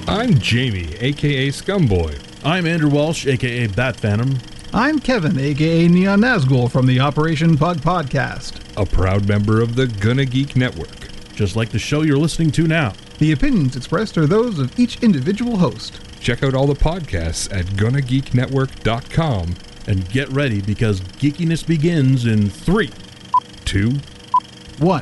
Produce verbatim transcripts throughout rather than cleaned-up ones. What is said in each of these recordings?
I'm Jamie, a k a. Scumboy. I'm Andrew Walsh, a k a. Bat Phantom. I'm Kevin, a k a. Neon Nazgul from the Operation Pug Podcast. A proud member of the Gonna Geek Network. Just like the show you're listening to now. The opinions expressed are those of each individual host. Check out all the podcasts at gonna geek network dot com. And get ready because geekiness begins in three, two, one.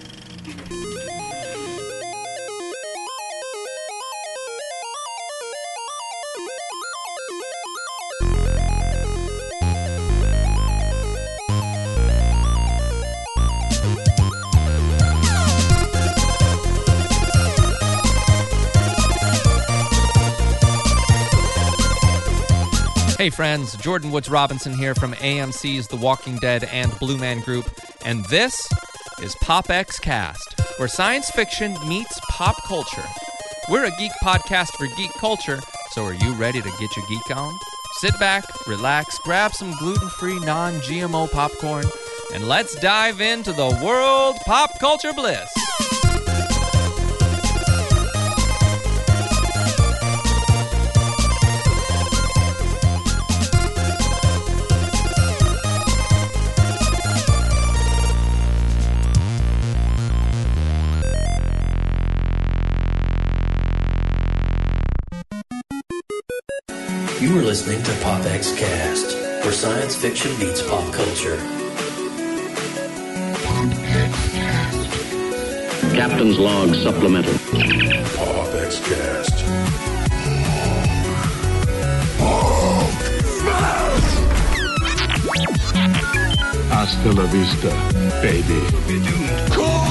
Hey friends, Jordan Woods Robinson here from A M C's The Walking Dead and Blue Man Group, and this is Pop X Cast, where science fiction meets pop culture. We're a geek podcast for geek culture, so are you ready to get your geek on? Sit back, relax, grab some gluten-free, non-G M O popcorn, and let's dive into the world pop culture bliss. You are listening to Pop X Cast, where science fiction meets pop culture. Captain's Log Supplemental. Pop X Cast. Hasta la vista, baby. Cool!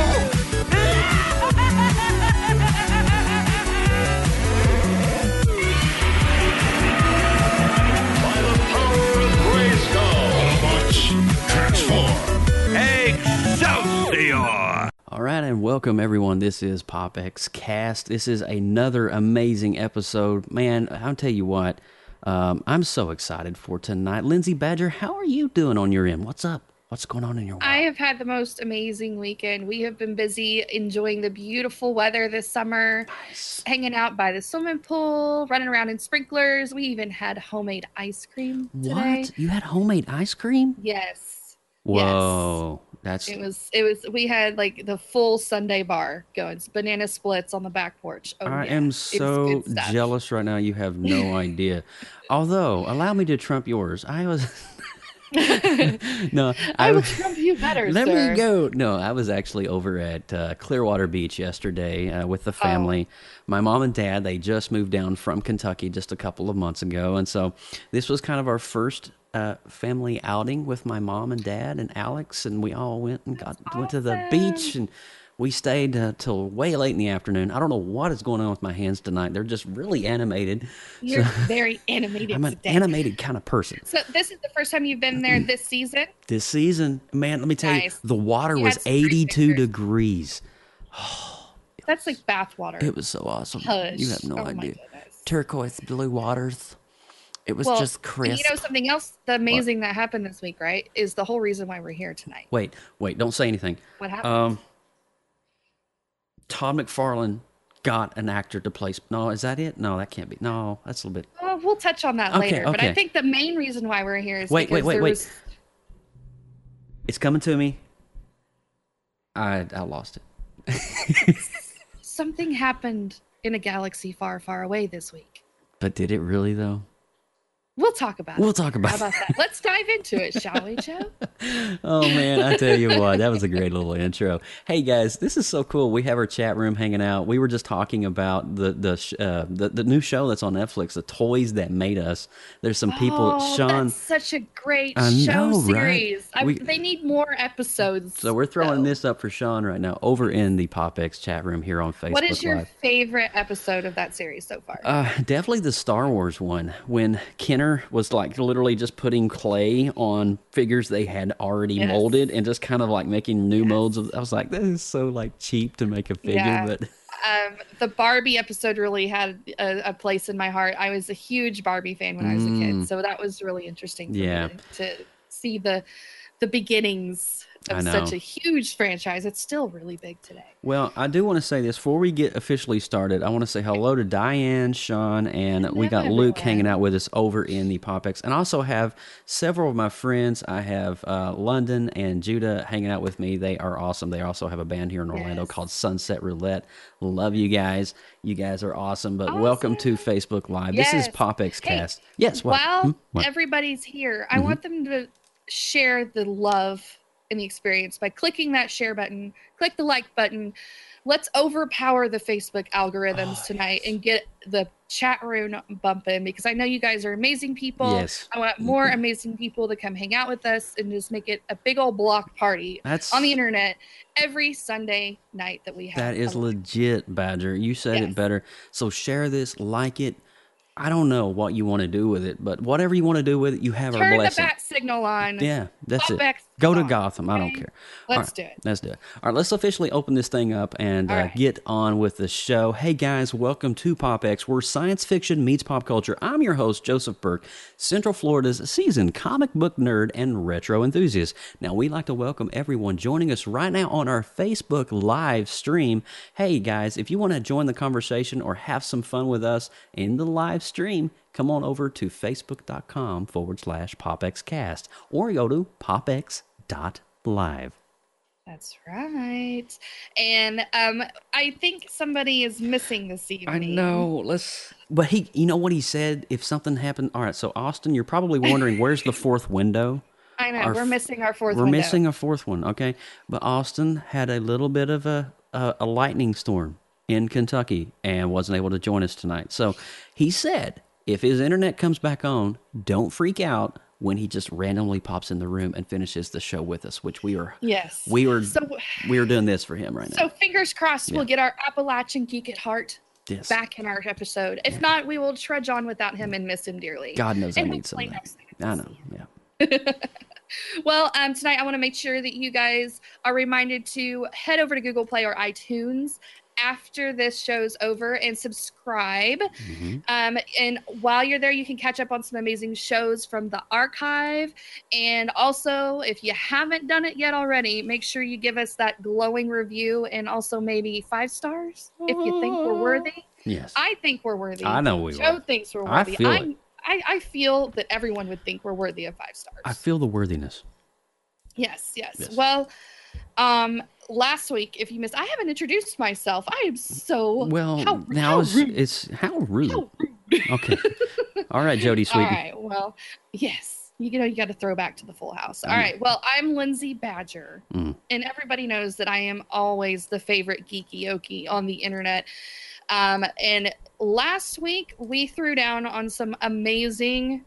All right, and welcome everyone. This is Pop X Cast. This is another amazing episode. Man, I'll tell you what, um, I'm so excited for tonight. Lindsay Badger, how are you doing on your end? What's up? What's going on in your world? I have had the most amazing weekend. We have been busy enjoying the beautiful weather this summer, Nice. hanging out by the swimming pool, running around in sprinklers. We even had homemade ice cream today. What? You had homemade ice cream? Yes. Whoa. That's It was, it was, we had like the full Sunday bar going, banana splits on the back porch. Oh, I yeah. am It's so good stuff. jealous right now. You have no idea. Although, allow me to trump yours. I was no, I will was- trump you better, Let sir. me go. No, I was actually over at uh, Clearwater Beach yesterday uh, with the family. My mom and dad, they just moved down from Kentucky just a couple of months ago. And so this was kind of our first uh, family outing with my mom and dad and Alex. And we all went and got went to the awesome. beach, and we stayed uh, till way late in the afternoon. I don't know what is going on with my hands tonight. They're just really animated. You're So- very animated I'm an today. animated kind of person. So this is the first time you've been there this season? This season, man, let me tell Nice. you, the water You was had some great eighty-two pictures. degrees. That's like bath water. It was so awesome. Hush. You have no Oh my idea. goodness. Turquoise blue waters. It was Well, just and crisp. you know something else? The amazing that happened this week, right? Is the whole reason why we're here tonight. Wait, wait, don't say anything. What happened? Um, Todd McFarlane got an actor to play. Sp- No, is that it? No, that can't be. No, that's a little bit. well, we'll touch on that okay, later. But I okay. think the main reason why we're here is Wait, wait, because wait, there wait. was It's coming to me. I I lost it. something happened in a galaxy far, far away this week. But did it really though? We'll talk about We'll it. talk about How about that? Let's dive into it, shall we, Joe? Oh man, I tell you what, that was a great little intro. Hey guys, this is so cool. We have our chat room hanging out. We were just talking about the the sh- uh, the, the new show that's on Netflix, The Toys That Made Us. There's some people, oh, Sean. that's such a great I show know, right? series. I, We- they need more episodes. So we're throwing though. this up for Sean right now over in the PopX chat room here on Facebook What is your Live. favorite episode of that series so far? Uh, definitely the Star Wars one, when Kenner was like literally just putting clay on figures they had already Yes. molded and just kind of like making new molds. Of, I was like, that is so like cheap to make a figure, Yeah. but Um, the Barbie episode really had a, a place in my heart. I was a huge Barbie fan when I was a Mm. kid, so that was really interesting for Yeah. me to, to see the the beginnings I of know. such a huge franchise. It's still really big today. Well, I do want to say this before we get officially started. I want to say hello to Diane, Sean, and we got Hello, Luke everyone. hanging out with us over in the PopX. And I also have several of my friends. I have uh, London and Judah hanging out with me. They are awesome. They also have a band here in Orlando Yes. called Sunset Roulette. Love you guys. You guys are awesome. But Awesome. welcome to Facebook Live. This is Yes. PopX Hey, Cast. Yes. What? While Hmm? What? everybody's here, I want them to share the love and the experience by clicking that share button, click the like button. Let's overpower the Facebook algorithms Oh, tonight and get the chat room bumping, because I know you guys are amazing people. Yes. I want more amazing people to come hang out with us and just make it a big old block party That's on the internet every Sunday night that we have. That is a- legit, Badger. You said Yes. it better. So share this, like it. I don't know what you want to do with it, but whatever you want to do with it, you have our Turn the blessing. bat signal on. Yeah, that's it. PopX Go to on, Gotham. I don't okay? care. Let's All right, do it. Let's do it. All right, let's officially open this thing up and All uh, right. get on with the show. Hey, guys, welcome to PopX, where science fiction meets pop culture. I'm your host, Joseph Burke, Central Florida's seasoned comic book nerd and retro enthusiast. Now, we'd like to welcome everyone joining us right now on our Facebook live stream. Hey, guys, if you want to join the conversation or have some fun with us in the live stream, come on over to facebook.com forward slash PopXcast or go to popx.live. That's right. And um, I think somebody is missing this evening. I know. Let's. But he, you know what he said? If something happened, all right. So Austin, you're probably wondering where's the fourth window. I know. Our we're f- missing our fourth We're window. missing a fourth one. Okay, but Austin had a little bit of a, a a lightning storm in Kentucky and wasn't able to join us tonight. So he said, if his internet comes back on, don't freak out when he just randomly pops in the room and finishes the show with us, which we are. Yes. We were. So, we were doing this for him right now. so fingers crossed we'll get our Appalachian Geek at Heart Yes. back in our episode. If not, we will trudge on without him and miss him dearly. God knows I And need some of hopefully that. next time I we'll know. see him. Yeah. Well, um, tonight I want to make sure that you guys are reminded to head over to Google Play or iTunes after this show's over and subscribe. Mm-hmm. Um, and while you're there, you can catch up on some amazing shows from the archive. And also, if you haven't done it yet already, make sure you give us that glowing review and also maybe five stars if you think we're worthy. Yes. I think we're worthy. I know we Joe are. thinks we're I worthy. feel I, it. I, I feel that everyone would think we're worthy of five stars. I feel the worthiness. Yes, yes, Yes. Well, um, last week, if you missed, I haven't introduced myself. I am so Well, how, now how it's, rude. it's how rude. How rude. Okay. All right, Jody, All sweetie. right. Well, yes. You know, you got to throw back to the full house. All I know. right. Well, I'm Lindsay Badger, Mm. and everybody knows that I am always the favorite geeky okie on the internet. Um, and last week we threw down on some amazing,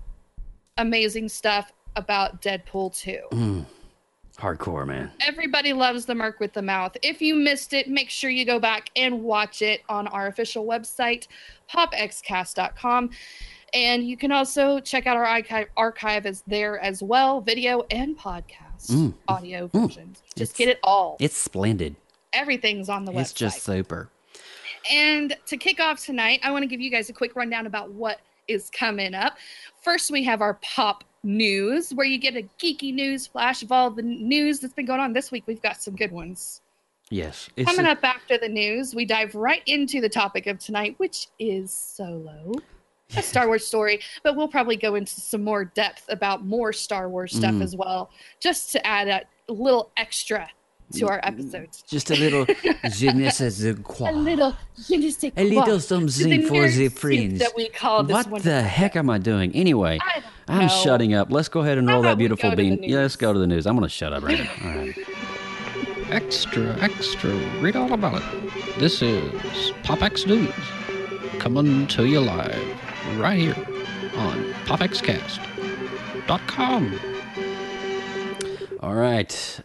amazing stuff about Deadpool two. Mm. Hardcore, man. Everybody loves the Merc with the Mouth. If you missed it, make sure you go back and watch it on our official website, pop x cast dot com. And you can also check out our archive, archive is there as well, video and podcast, Mm. audio Mm. versions. Just It's- get it all. It's splendid. Everything's on the It's website. just super. And to kick off tonight, I want to give you guys a quick rundown about what is coming up. First, we have our pop news, where you get a geeky news flash of all the news that's been going on this week. We've got some good ones. Yes. It's Coming a- up after the news, we dive right into the topic of tonight, which is Solo, a Star Wars story. But we'll probably go into some more depth about more Star Wars stuff Mm. as well, just to add a little extra to our episodes. Just a little je ne sais quoi. A little, je ne sais A little quoi. something The for nerd the soup friends. that we call this What one. the heck am I doing? Anyway, I don't I'm know. shutting up. Let's go ahead and How roll about that we beautiful go to the bean. Yeah, let's news? go to the news. I'm going to shut up right now. All right. Extra, extra, read all about it. This is PopX News, coming to you live right here on pop x cast dot com. All right.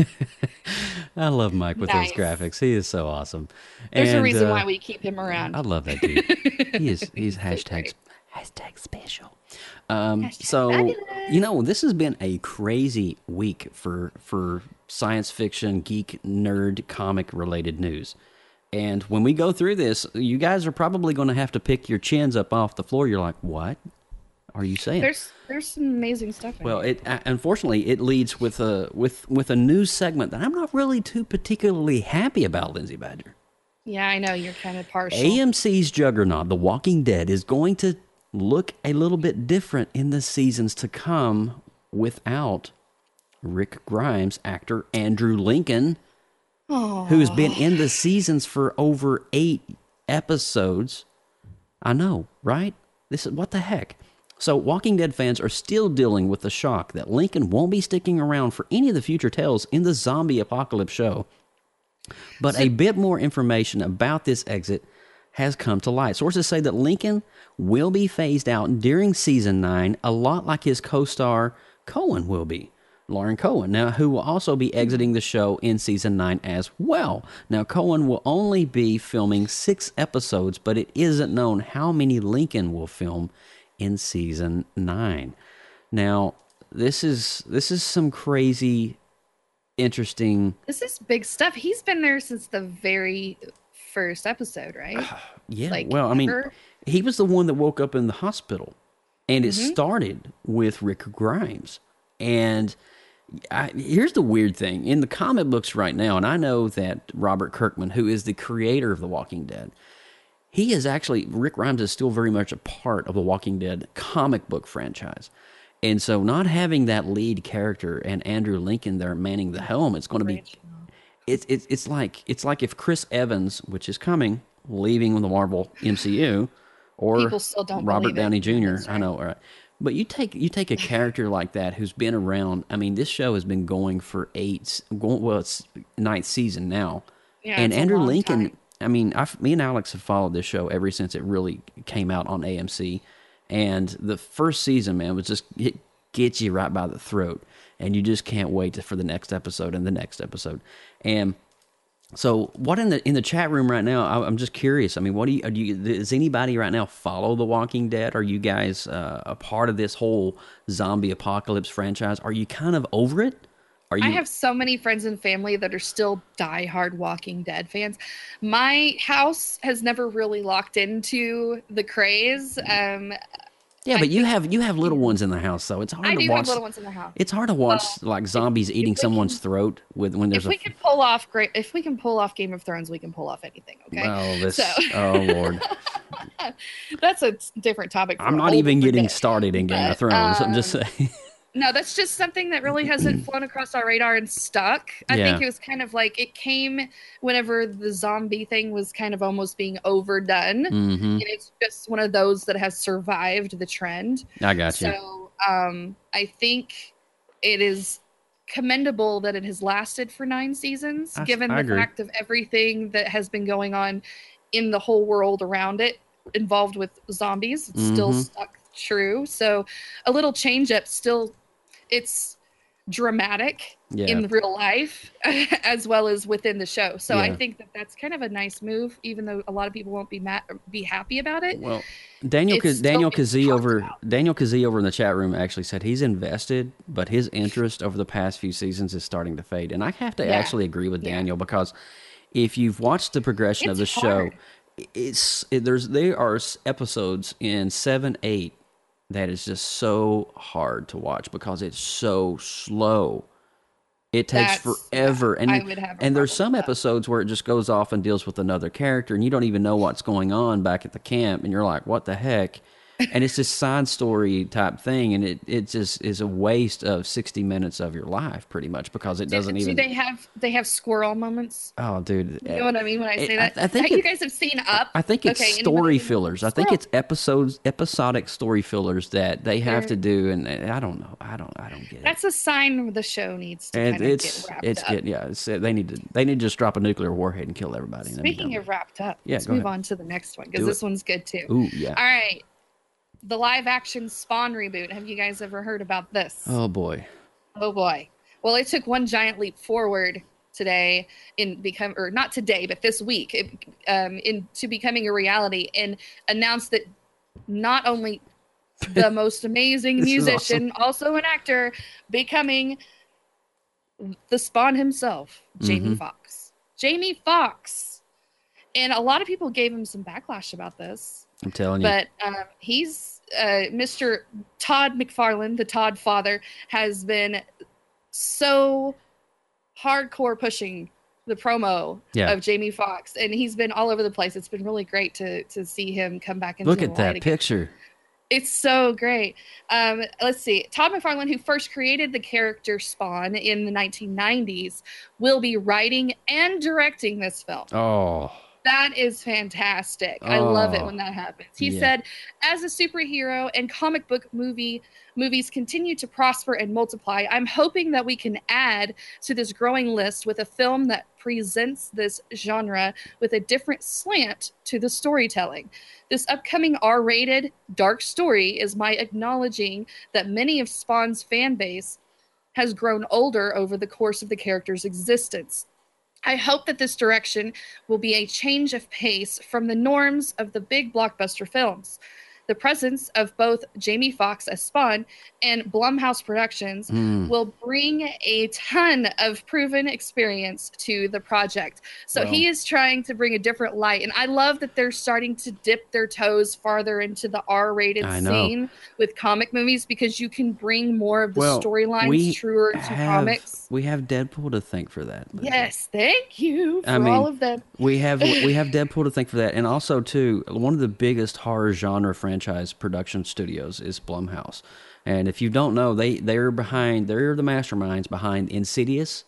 I love Mike with Nice. those graphics. He is so awesome. There's a And, reason uh, why we keep him around. I love that dude. he is he's hashtag hashtag special. Um, Hashtag so fabulous. you know, this has been a crazy week for for science fiction, geek, nerd, comic related news. And when we go through this, you guys are probably going to have to pick your chins up off the floor. You're like, what are you saying? There's there's some amazing stuff in Well, here. it uh, unfortunately it leads with a with with a news segment that I'm not really too particularly happy about, Lindsay Badger. Yeah, I know you're kind of partial. A M C's juggernaut, The Walking Dead, is going to look a little bit different in the seasons to come without Rick Grimes, actor Andrew Lincoln, Aww. who's been in the seasons for over eight episodes. I know, right? This is what the heck. So Walking Dead fans are still dealing with the shock that Lincoln won't be sticking around for any of the future tales in the zombie apocalypse show. But a bit more information about this exit has come to light. Sources say that Lincoln will be phased out during season nine, a lot like his co-star Cohen will be. Lauren Cohen, now, who will also be exiting the show in season nine as well. Now, Cohen will only be filming six episodes, but it isn't known how many Lincoln will film in season nine. Now, this is this is some crazy, interesting. This is big stuff. He's been there since the very first episode, right? Yeah, like, well, I mean, ever? he was the one that woke up in the hospital, and it Mhm. started with Rick Grimes. And I, here's the weird thing. In the comic books right now, and I know that Robert Kirkman, who is the creator of The Walking Dead, he is actually, Rick Grimes is still very much a part of the Walking Dead comic book franchise. And so not having that lead character and Andrew Lincoln there manning the helm, it's going to be, it's, it's, it's like, it's like if Chris Evans, which is coming, leaving the Marvel M C U, or People still don't Robert believe it. Downey Junior I know, all right. But you take you take a character like that who's been around. I mean, this show has been going for eight, going, well, it's ninth season now. Yeah, and it's a Andrew long Lincoln. time. I mean, I've, me and Alex have followed this show ever since it really came out on A M C. And the first season, man, was just it gets you right by the throat, and you just can't wait to, for the next episode and the next episode. And so, what in the in the chat room right now? I, I'm just curious. I mean, what do you, do you? Does anybody right now follow The Walking Dead? Are you guys uh, a part of this whole zombie apocalypse franchise? Are you kind of over it? Are you? I have so many friends and family that are still diehard Walking Dead fans. My house has never really locked into the craze. Um, yeah, but you have you have little ones in the house, so it's hard I to do watch. have little ones in the house. It's hard to watch Uh, like zombies eating someone's throat with when there's If we a. can pull off great, if we can pull off Game of Thrones, we can pull off anything. Okay. Oh, this. So- Oh Lord. That's a different topic. For I'm a not whole even different getting day. started in Game of But, Thrones. I'm just um, saying. No, that's just something that really hasn't flown across our radar and stuck. I Yeah. think it was kind of like it came whenever the zombie thing was kind of almost being overdone. Mhm. And it's just one of those that has survived the trend. I got you. So um, I think it is commendable that it has lasted for nine seasons, I- given I the agree. fact of everything that has been going on in the whole world around it involved with zombies. It's still Mhm. stuck true. So a little change up still, it's dramatic Yeah. in real life as well as within the show. So I Yeah. think that that's kind of a nice move, even though a lot of people won't be mad, be happy about it. Well, Daniel It's Kaz- still Daniel being Kazee talked over about. Daniel Kazee over in the chat room actually said he's invested, but his interest over the past few seasons is starting to fade. And I have to Yeah. actually agree with Daniel because if you've watched the progression of the It's show, hard. it's it, there's there are s- episodes in seven, eight that is just so hard to watch because it's so slow. It takes That's- forever, and I would have a and there's problem some with that. episodes where it just goes off and deals with another character, and you don't even know what's going on back at the camp, and you're like, "What the heck?" And it's this side story type thing, and it, it just is a waste of sixty minutes of your life, pretty much, because it doesn't do, even. do they have they have squirrel moments? Oh, dude! You know what I mean when I say I- that? I think you it- guys have seen Up. I think it's Okay, story anybody- fillers. I think Squirrel. it's episodes, episodic story fillers that they have They're- to do, and and I don't know. I don't. I don't get it. That's a sign the show needs to And kind of it's get wrapped it's up. get yeah. It's, they need to they need to just drop a nuclear warhead and kill everybody. and then be Speaking done. of wrapped up, Yeah, let's go move ahead. on to the next one because Do this it. one's good too. Ooh, yeah. All right. The live action Spawn reboot. Have you guys ever heard about this? Oh boy. Oh boy. Well, it took one giant leap forward today in become or not today, but this week it, um, into becoming a reality and announced that not only the most amazing This is musician, also an actor, becoming the Spawn himself, Jamie Mhm. Foxx. Jamie Foxx. And a lot of people gave him some backlash about this. I'm telling you. But um, he's uh, Mister Todd McFarlane, the Todd father, has been so hardcore pushing the promo yeah. of Jamie Foxx, and he's been all over the place. It's been really great to to see him come back into Look the at that again. picture. It's so great. Um, let's see. Todd McFarlane, who first created the character Spawn in the nineteen nineties, will be writing and directing this film. Oh. That is fantastic. I love it Oh. when that happens. He Yeah. said, as a superhero and comic book movie movies continue to prosper and multiply, I'm hoping that we can add to this growing list with a film that presents this genre with a different slant to the storytelling. This upcoming R-rated dark story is my acknowledging that many of Spawn's fan base has grown older over the course of the character's existence. I hope that this direction will be a change of pace from the norms of the big blockbuster films. The presence of both Jamie Foxx as Spawn and Blumhouse Productions Mm. will bring a ton of proven experience to the project. So Well- he is trying to bring a different light. And I love that they're starting to dip their toes farther into the R-rated I know. scene with comic movies, because you can bring more of the Well, storylines we truer to have, comics. We have Deadpool to thank for that. Lindsay. Yes, thank you for I mean, all of them. we have we have Deadpool to thank for that, and also too, one of the biggest horror genre franchise production studios is Blumhouse. And if you don't know, they they're behind they're the masterminds behind Insidious.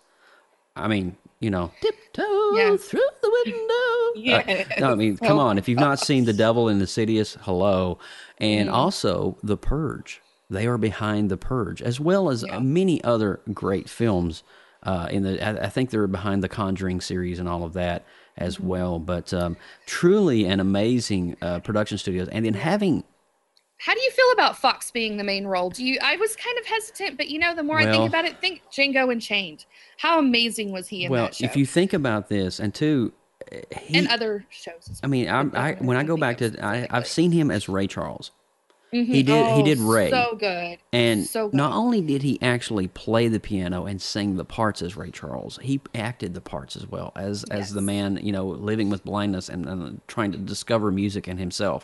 I mean, you know, tiptoe Yeah. through the window. Yes. Uh, no, I mean, come on. If you've not seen The Devil in Insidious, hello. And Mm. also The Purge. They are behind The Purge, as well as uh, many other great films. Uh, in the, I, I think they're behind the Conjuring series and all of that as Mm-hmm. well. But um, truly an amazing uh, production studios, and then having. How do you feel about Fox being the main role? Do you? I was kind of hesitant, but you know, the more I Well- think about it, think Django Unchained. How amazing was he in Well, that show? if you think about this, and two, he, and other shows. As I mean, I'm, I when I go back to, I, I've seen him as Ray Charles. He did. Oh, he did Ray. So good. And so good. not only did he actually play the piano and sing the parts as Ray Charles, he acted the parts as well as as the man, you know, living with blindness and, and trying to discover music in himself.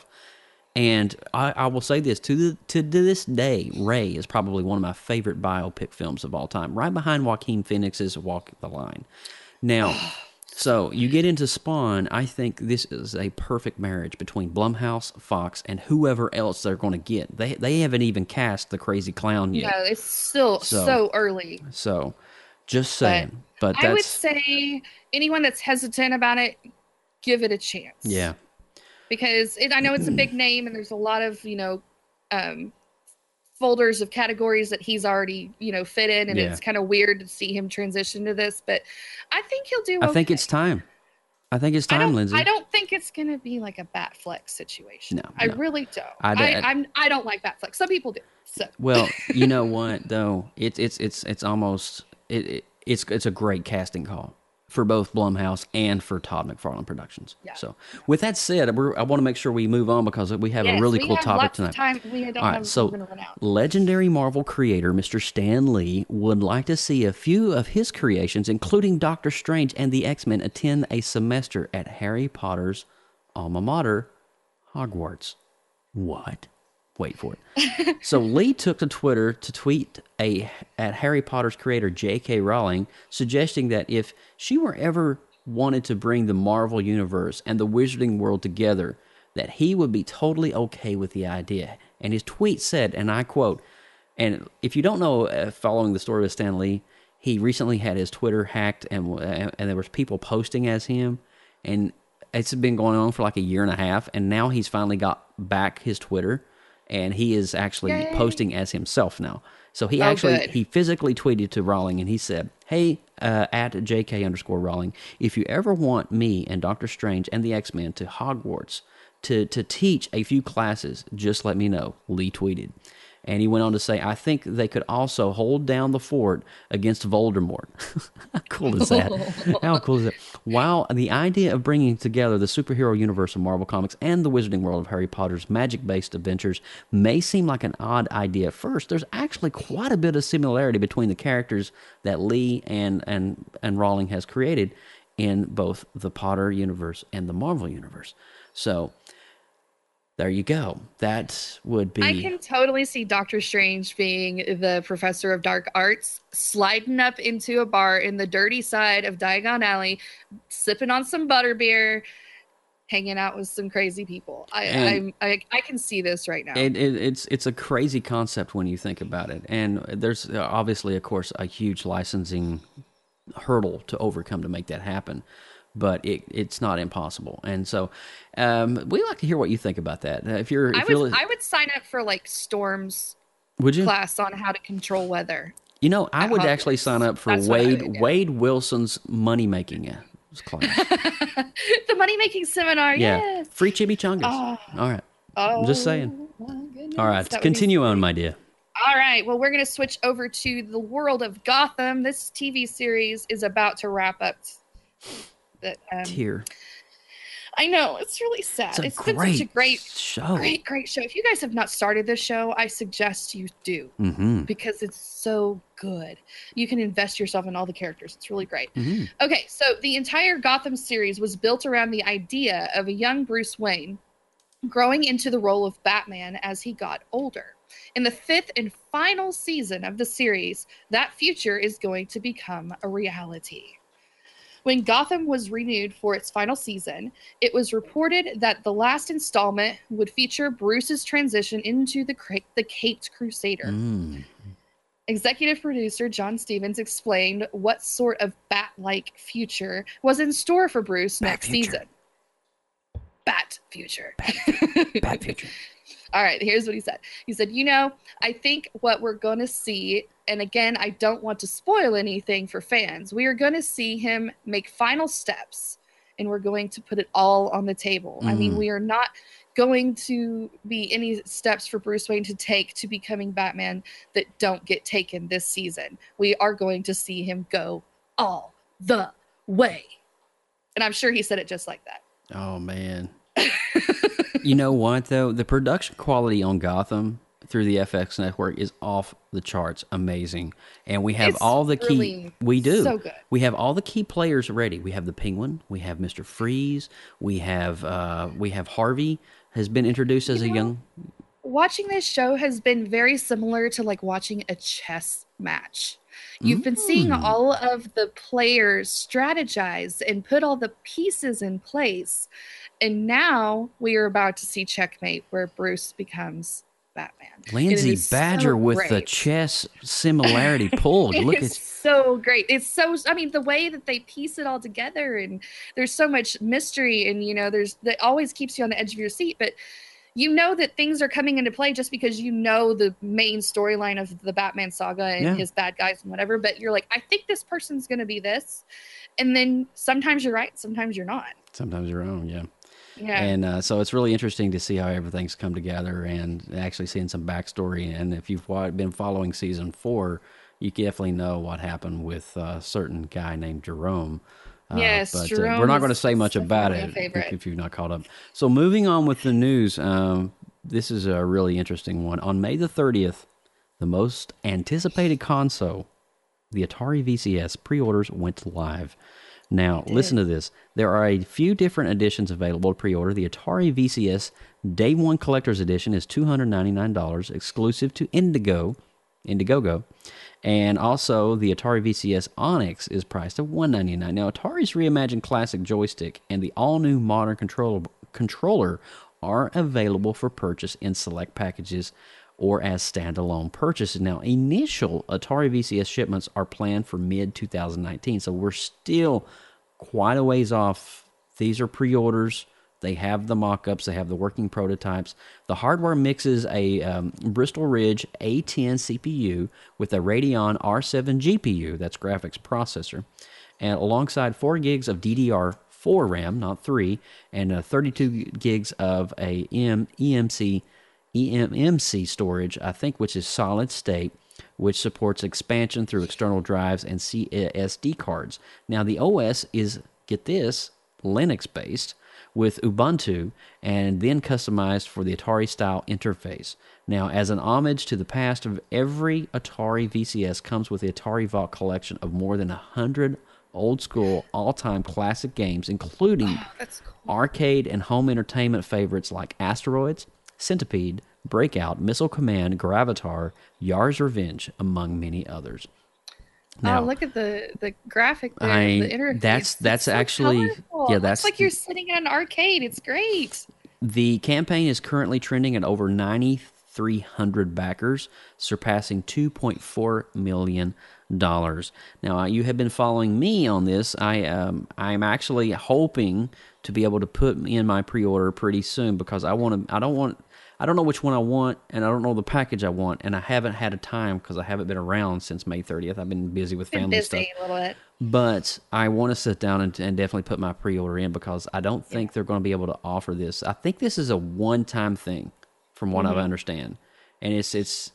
And I, I will say this, to the, to this day, Ray is probably one of my favorite biopic films of all time, right behind Joaquin Phoenix's Walk the Line. Now, so you get into Spawn, I think this is a perfect marriage between Blumhouse, Fox, and whoever else they're going to get. They they haven't even cast the crazy clown yet. No, it's still so, So- early. So, just saying. But, I would that's, say anyone that's hesitant about it, give it a chance. yeah. Because it, I know it's a big name, and there's a lot of, you know, um, folders of categories that he's already, you know, fit in, and Yeah. it's kind of weird to see him transition to this. But I think he'll do. I think okay. it's time. I think it's I time, don't, Lindsay. I don't think it's going to be like a Batfleck situation. No, I no. really don't. I I, d- I, I'm, I don't like Batfleck. Some people do. So Well, you know what though? It's it's it's it's almost it, it it's it's a great casting call for both Blumhouse and for Todd McFarlane Productions. Yeah. So, with that said, we're, I want to make sure we move on because we have yes, a really we cool have topic lots tonight. Of time. We don't All right, have so we're gonna run out. legendary Marvel creator Mister Stan Lee would like to see a few of his creations, including Doctor Strange and the X-Men, attend a semester at Harry Potter's alma mater, Hogwarts. What? Wait for it. So Lee took to Twitter to tweet a at Harry Potter's creator J K Rowling, suggesting that if she were ever wanted to bring the Marvel universe and the Wizarding world together, that he would be totally okay with the idea. And his tweet said, and I quote, and if you don't know, uh, following the story of Stan Lee, he recently had his Twitter hacked, and uh, and there was people posting as him, and it's been going on for like a year and a half, and now he's finally got back his Twitter, and he is actually Yay. posting as himself now. So he Oh, actually, good. he physically tweeted to Rowling, and he said, hey, uh, at J K underscore Rowling, if you ever want me and Doctor Strange and the X-Men to Hogwarts to, to teach a few classes, just let me know, Lee tweeted. And he went on to say, I think they could also hold down the fort against Voldemort. How cool is that? How cool is that? While the idea of bringing together the superhero universe of Marvel Comics and the Wizarding world of Harry Potter's magic-based adventures may seem like an odd idea at first, there's actually quite a bit of similarity between the characters that Lee and, and, and Rowling has created in both the Potter universe and the Marvel universe. So, there you go. That would be. I can totally see Doctor Strange being the professor of dark arts, sliding up into a bar in the dirty side of Diagon Alley, sipping on some butterbeer, hanging out with some crazy people. I I'm, I I can see this right now. It, it, it's it's a crazy concept when you think about it, and there's obviously, of course, a huge licensing hurdle to overcome to make that happen. But it, it's not impossible, and so um, we like to hear what you think about that. Uh, if you're, if I would you're, I would sign up for like Storm's would you? class on how to control weather. You know, I would Hogwarts. actually sign up for That's what I Wade would do. Wade Wilson's money making class. The money making seminar. Yeah, Yes. free chimichangas. Oh. All right, Oh, I'm just saying. my goodness, All right, that would be continue on, sweet. my dear. All right. Well, we're going to switch over to the world of Gotham. This T V series is about to wrap up. But, um, Tear. I know, it's really sad. It's a It's been such a great great show. Great, great show. If you guys have not started this show, I suggest you do Mm-hmm. because it's so good. You can invest yourself in all the characters. It's really great. Mm-hmm. Okay, so the entire Gotham series was built around the idea of a young Bruce Wayne growing into the role of Batman as he got older. In the fifth and final season of the series, that future is going to become a reality. When Gotham was renewed for its final season, it was reported that the last installment would feature Bruce's transition into the, cra- the Caped Crusader. Mm. Executive producer John Stevens explained what sort of bat-like future was in store for Bruce Bat next future. season. Bat future. Bad future. All right, here's what he said. He said, you know, I think what we're going to see, and again, I don't want to spoil anything for fans, we are going to see him make final steps, and we're going to put it all on the table. I mean, Mm. we are not going to be any steps for Bruce Wayne to take to becoming Batman that don't get taken this season. We are going to see him go all the way. And I'm sure he said it just like that. Oh, man. You know what, though? The production quality on Gotham through the F X network is off the charts amazing. And we have It's all the key... really we do. so good. We have all the key players ready. We have the Penguin. We have Mister Freeze. We have uh, we have Harvey has been introduced as You a know, young... Watching this show has been very similar to like watching a chess match. You've been seeing Mm. all of the players strategize and put all the pieces in place. And now we are about to see checkmate where Bruce becomes Batman. And it Lindsay is Badger so with the great. chess similarity pulled. It Look is at... so great. It's so, I mean, the way that they piece it all together, and there's so much mystery, and you know, there's that always keeps you on the edge of your seat, but you know that things are coming into play just because you know the main storyline of the Batman saga and Yeah. his bad guys and whatever, but you're like, I think this person's going to be this. And then sometimes you're right, sometimes you're not. Sometimes you're wrong, yeah. Yeah. And uh, so it's really interesting to see how everything's come together and actually seeing some backstory. And if you've wa- been following season four, you definitely know what happened with a certain guy named Jerome. Uh, Yes, but uh, Jerome we're not is going to say much about definitely a it favorite. if, if you've not caught up. So moving on with the news, um, this is a really interesting one. On May the thirtieth, the most anticipated console, the Atari V C S pre-orders went live. Now, listen to this. There are a few different editions available to pre-order. The Atari V C S Day One Collector's Edition is two hundred ninety-nine dollars, exclusive to Indigo, Indiegogo. And also, the Atari V C S Onyx is priced at one hundred ninety-nine dollars. Now, Atari's reimagined classic joystick and the all-new modern controller, controller are available for purchase in select packages or as standalone purchases. Now, initial Atari V C S shipments are planned for mid twenty nineteen, so we're still quite a ways off. These are pre-orders. They have the mock-ups. They have the working prototypes. The hardware mixes a um, Bristol Ridge A ten C P U with a Radeon R seven G P U, that's graphics processor, and alongside four gigs of D D R four RAM, not three, and uh, thirty-two gigs of a M- EMC E M M C storage, I think, which is solid state, which supports expansion through external drives and C S D cards. Now, the O S is, get this, Linux-based with Ubuntu and then customized for the Atari-style interface. Now, as an homage to the past of every Atari V C S comes with the Atari Vault collection of more than one hundred old school, all time classic games, including Oh, that's cool. arcade and home entertainment favorites like Asteroids, Centipede, Breakout, Missile Command, Gravatar, Yar's Revenge, among many others. Now, oh, look at the the graphic there. I- the interface. that's- that's It's so actually- colorful. yeah, It that's looks like the- you're sitting in an arcade. It's great. The campaign is currently trending at over ninety-three hundred backers, surpassing two point four million dollars. Now, uh, you have been following me on this. I um, I'm actually hoping to be able to put in my pre-order pretty soon because I want to. I don't want. I don't know which one I want, and I don't know the package I want, and I haven't had a time because I haven't been around since May thirtieth. I've been busy with Been family busy stuff. a little bit. But I want to sit down and, and definitely put my pre-order in because I don't think they're going to be able to offer this. I think this is a one-time thing, from what Mm-hmm. I understand, and it's it's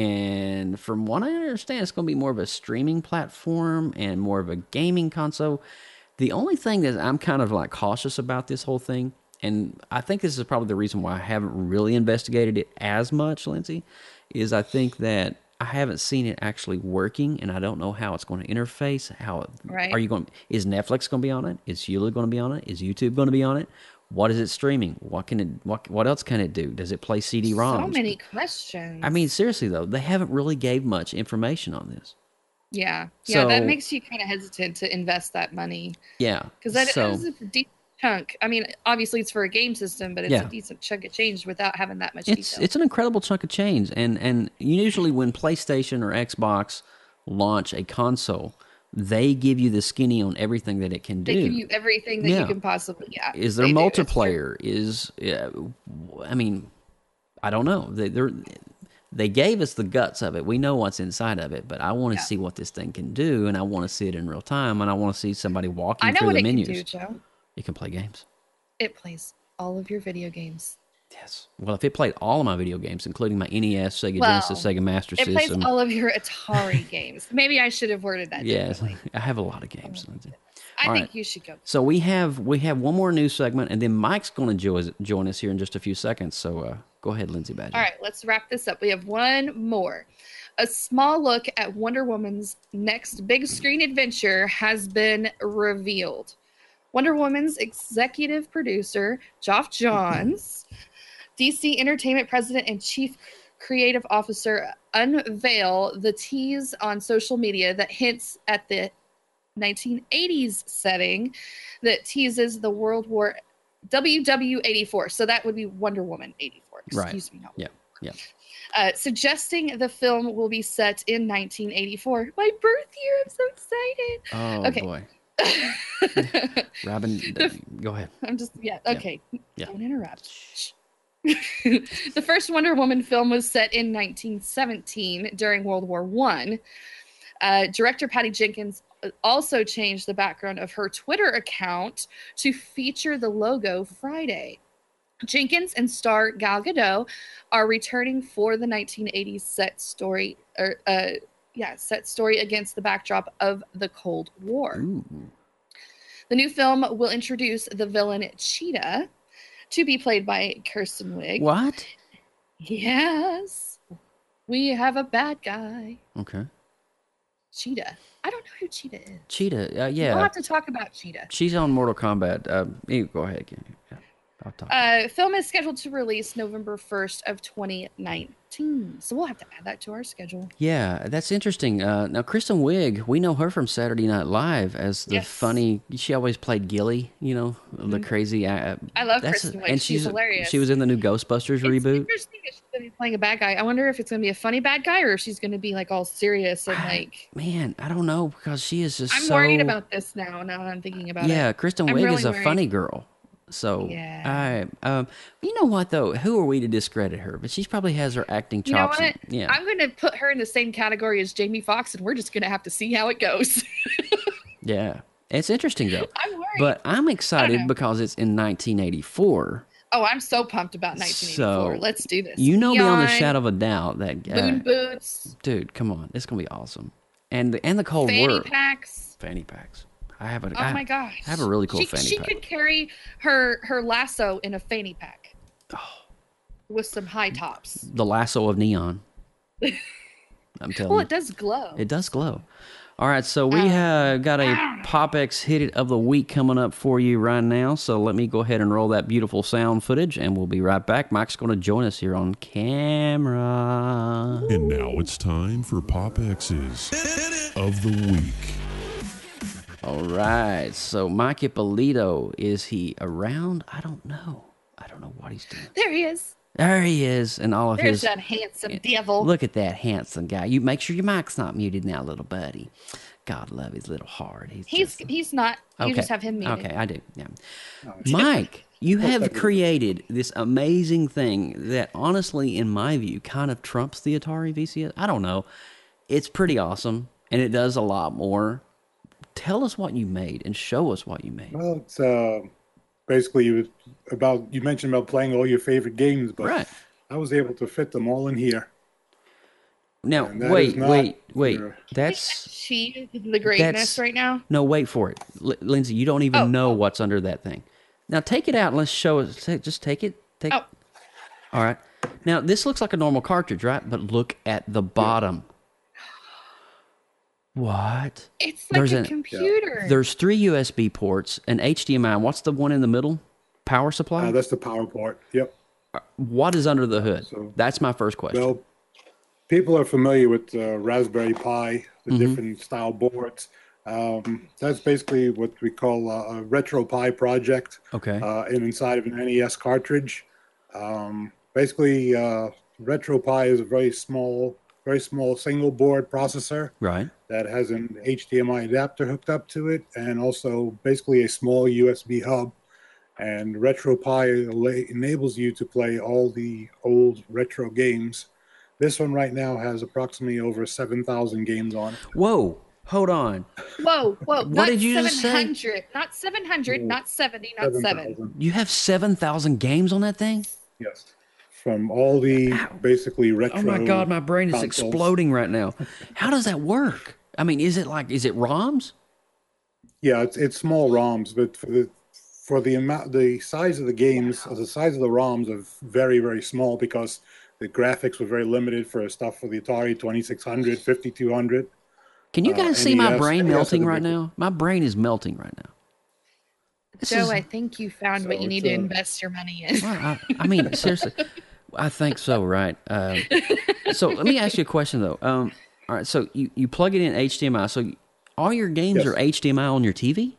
and from what I understand, it's going to be more of a streaming platform and more of a gaming console. The only thing that I'm kind of like cautious about this whole thing, and I think this is probably the reason why I haven't really investigated it as much, Lindsay, is I think that I haven't seen it actually working, and I don't know how it's going to interface. How Right. are you going? Is Netflix going to be on it? Is Hulu going to be on it? Is YouTube going to be on it? What is it streaming? What can it? What what else can it do? Does it play C D ROMs? So many questions. I mean, seriously though, they haven't really gave much information on this. yeah, yeah, that So- makes you kind of hesitant to invest that money Yeah, because that so, is a decent chunk. I mean, obviously it's for a game system, but it's Yeah. a decent chunk of change without having that much It's detail. it's an incredible chunk of change, and and usually when PlayStation or Xbox launch a console, they give you the skinny on everything that it can do. They give you everything that Yeah. you can possibly. Yeah. Is there they do. It's true. multiplayer? Is uh, I mean, I don't know. They they're, they gave us the guts of it. We know what's inside of it, but I want to Yeah. see what this thing can do, and I want to see it in real time, and I want to see somebody walking I know through what the it menus. can do, Joe. It can play games. It plays all of your video games. Yes. Well, if it played all of my video games, including my N E S, Sega Well, Genesis, Sega Master It plays System. all of your Atari games. Maybe I should have worded that. Yes, differently. I have a lot of games. Lindsay. I All think right. you should go. So we have we have one more news segment, and then Mike's going to join, join us here in just a few seconds. So uh, go ahead, Lindsay Badger. All right, let's wrap this up. We have one more. A small look at Wonder Woman's next big screen adventure has been revealed. Wonder Woman's executive producer, Geoff Johns, D C Entertainment president and chief creative officer unveil the tease on social media that hints at the nineteen eighties setting that teases the World War W W eighty-four. So that would be Wonder Woman eighty-four. Right. Excuse me. not Yeah. Yeah. uh, suggesting the film will be set in nineteen eighty-four. My birth year. I'm so excited. Oh Okay. boy, Robin, go ahead. I'm just, yeah, Yeah. okay. Yeah. Don't interrupt. Shh. The first Wonder Woman film was set in nineteen seventeen during World War One. Uh, director Patty Jenkins also changed the background of her Twitter account to feature the logo Friday. Jenkins and star Gal Gadot are returning for the nineteen eighties set story, or uh, yeah, set story against the backdrop of the Cold War. Ooh. The new film will introduce the villain Cheetah, to be played by Kirsten Wiig. What? Yes, we have a bad guy, Okay. Cheetah. I don't know who Cheetah is. Cheetah. Uh, We'll yeah. have to talk about Cheetah. She's on Mortal Kombat. Uh, you go ahead. Yeah, I'll talk. Uh, film is scheduled to release November first of twenty nineteen, so we'll have to add that to our schedule. Yeah, that's interesting. Uh, now, Kristen Wiig, we know her from Saturday Night Live as the Yes. funny. She always played Gilly, you know, the crazy. Uh, I love that's- Kristen Wiig. and She's hilarious. She was in the new Ghostbusters It's reboot. interesting that she's going to be playing a bad guy. I wonder if it's going to be a funny bad guy or if she's going to be like all serious and like. Man, I don't know because she is just I'm so. worried about this now. Now I'm thinking about it. Yeah, Kristen I'm Wiig really is a worried. funny girl. So, Yeah. I, um, you know what though? Who are we to discredit her? But she probably has her acting You know chops. what? and- yeah, I'm going to put her in the same category as Jamie Foxx, and we're just going to have to see how it goes. yeah. It's interesting though. I'm worried. But I'm excited know. because it's in nineteen eighty-four. Oh, I'm so pumped about nineteen eighty-four. So, Let's do this. You know, beyond a Neon, shadow of a doubt that uh, Moon boots, dude, come on, it's gonna be awesome. And the and the Cold fanny War packs. fanny packs. I have a. Oh I- my gosh! I have a really cool she, fanny she pack. could carry her her lasso in a fanny pack Oh. with some high tops. The lasso of neon. I'm telling Well, you, it does glow. it does glow. All right, so we have got a PopX Hit It of the Week coming up for you right now. So let me go ahead and roll that beautiful sound footage, and we'll be right back. Mike's going to join us here on camera. And now it's time for PopX's of the Week. All right, so Mike Ippolito, is he around? I don't know. I don't know what he's doing. There he is. There he is, and all of There's his... that handsome devil. Look at that handsome guy. You make sure your mic's not muted now, little buddy. God love his little heart. He's He's just, he's not. You okay. just have him muted. Okay, I do. Yeah. Mike, you have created this amazing thing that, honestly, in my view, kind of trumps the Atari V C S. I don't know. It's pretty awesome, and it does a lot more. Tell us what you made and show us what you made. Well, it's uh, basically it was about, you mentioned about playing all your favorite games, but right. I was able to fit them all in here. Now, wait, wait, wait. Your... That's she the greatness that's, right now. No, wait for it, L- Lindsay. You don't even oh. know what's under that thing. Now, take it out and let's show it. Just take it. Take. Oh. All right. Now, this looks like a normal cartridge, right? But look at the bottom. What? It's like there's a an, computer. There's three U S B ports, an H D M I. What's the one in the middle? Power supply? Uh, that's the power port. Yep. What is under the hood? So, that's my first question. Well, people are familiar with uh, Raspberry Pi, the mm-hmm. different style boards. Um, that's basically what we call a, a RetroPie project. Okay. Uh, and inside of an N E S cartridge. Um, basically, uh, RetroPie is a very small, very small single board processor. Right. That has an H D M I adapter hooked up to it, and also basically a small U S B hub. And RetroPie enables you to play all the old retro games. This one right now has approximately over seven thousand games on it. Whoa, hold on. Whoa, whoa. What not did you just say? Not seven hundred, not seventy, not seven. seven. You have seven thousand games on that thing? Yes. From all the Ow. basically retro. Oh my God, my brain is consoles. exploding right now. How does that work? I mean, is it like, is it ROMs? Yeah, it's it's small ROMs, but for the for the amount, the size of the games, wow. the size of the ROMs are very, very small because the graphics were very limited for stuff for the Atari twenty-six hundred, fifty-two hundred. Can you guys uh, see N E S, my brain N E S melting right now? My brain is melting right now. This Joe, is, I think you found so what you need uh, to invest your money in. Well, I, I mean, seriously, I think so, right? Um, so let me ask you a question, though. Um, all right, so you, you plug it in H D M I. So all your games yes. are H D M I on your T V?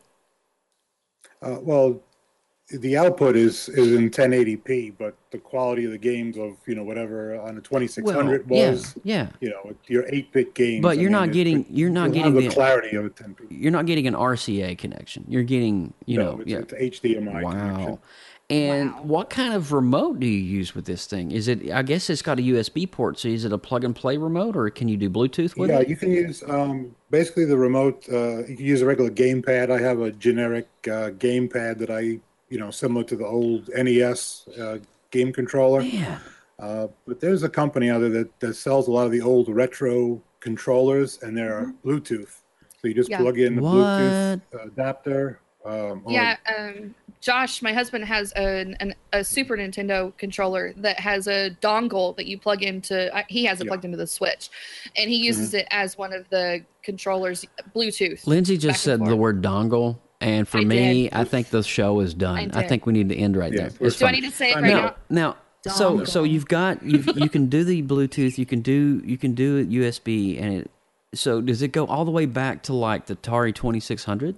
Uh, well, the output is, is in ten eighty p, but the quality of the games of, you know, whatever on the twenty-six hundred well, was, yeah, yeah. you know, your eight-bit games. But you're I mean, not getting, you're not getting the, the clarity of a ten p. You're not getting an R C A connection. You're getting, you no, know, it's, yeah. it's H D M I wow. connection. And wow. what kind of remote do you use with this thing? Is it, I guess it's got a U S B port, so is it a plug-and-play remote, or can you do Bluetooth with yeah, it? Yeah, you can use, um, basically the remote, uh, you can use a regular gamepad. I have a generic uh, gamepad that I, you know, similar to the old N E S uh, game controller. Yeah. Uh, but there's a company out there that, that sells a lot of the old retro controllers, and they're mm-hmm. Bluetooth. So you just yeah. plug in the what? Bluetooth adapter. Um, yeah, um, Josh, my husband has an, an, a Super Nintendo controller that has a dongle that you plug into. Uh, he has it yeah. plugged into the Switch, and he uses mm-hmm. it as one of the controllers, Bluetooth. Lindsay just said forth. the word dongle, and for I me, did. I think the show is done. I, I think we need to end right yeah, there. It's Do fun. I need to say it right now? now? Now, so so you've got you you can do the Bluetooth, you can do you can do it U S B, and it. So does it go all the way back to like the Atari twenty-six hundred?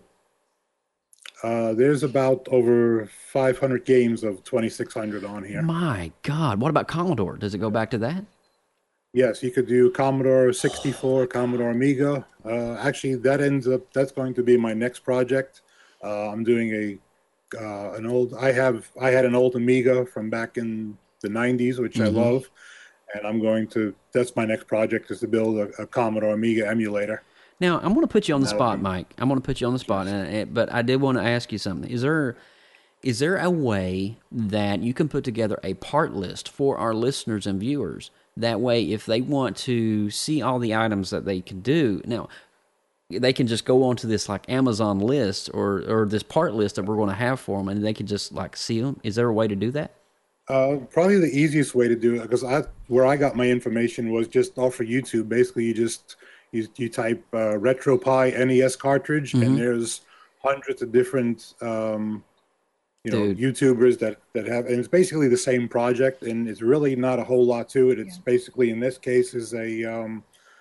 Uh, there's about over five hundred games of twenty-six hundred on here. My God. What about Commodore? Does it go back to that? Yes, you could do Commodore sixty-four, Commodore Amiga. Uh, actually, that ends up, that's going to be my next project. Uh, I'm doing a uh, an old, I have, I had an old Amiga from back in the nineties, which mm-hmm. I love. And I'm going to, that's my next project, is to build a, a Commodore Amiga emulator. Now, I'm going to put you on the spot, Mike. I'm going to put you on the spot, and, but I did want to ask you something. Is there is there a way that you can put together a part list for our listeners and viewers? That way, if they want to see all the items that they can do, now, they can just go onto this like Amazon list or, or this part list that we're going to have for them, and they can just like see them. Is there a way to do that? Uh, probably the easiest way to do it, because I, where I got my information was just off of YouTube. Basically, you just... you, you type uh, RetroPie N E S cartridge, Mhm. and there's hundreds of different um, you know Dude. YouTubers that that have, and it's basically the same project, and it's really not a whole lot to it. It's basically, in this case, is a um,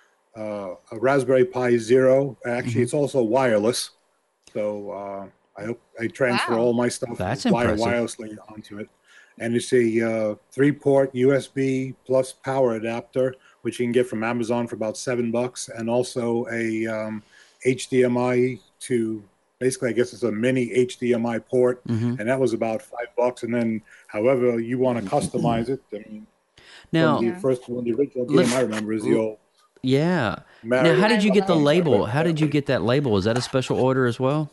uh, a Raspberry Pi Zero. Actually, Mhm. it's also wireless, so uh, I hope I transfer Wow. all my stuff That's wire impressive. wirelessly onto it. And it's a uh, three-port U S B plus power adapter, which you can get from Amazon for about seven bucks, and also a um, H D M I to basically, I guess it's a mini H D M I port, Mhm. and that was about five bucks. And then, however you want to customize it, I mean, Now- from the first one, the original game Let's- I remember is the old. Yeah. Mario Now, how did you get the Kart. label? How did you get that label? Is that a special order as well?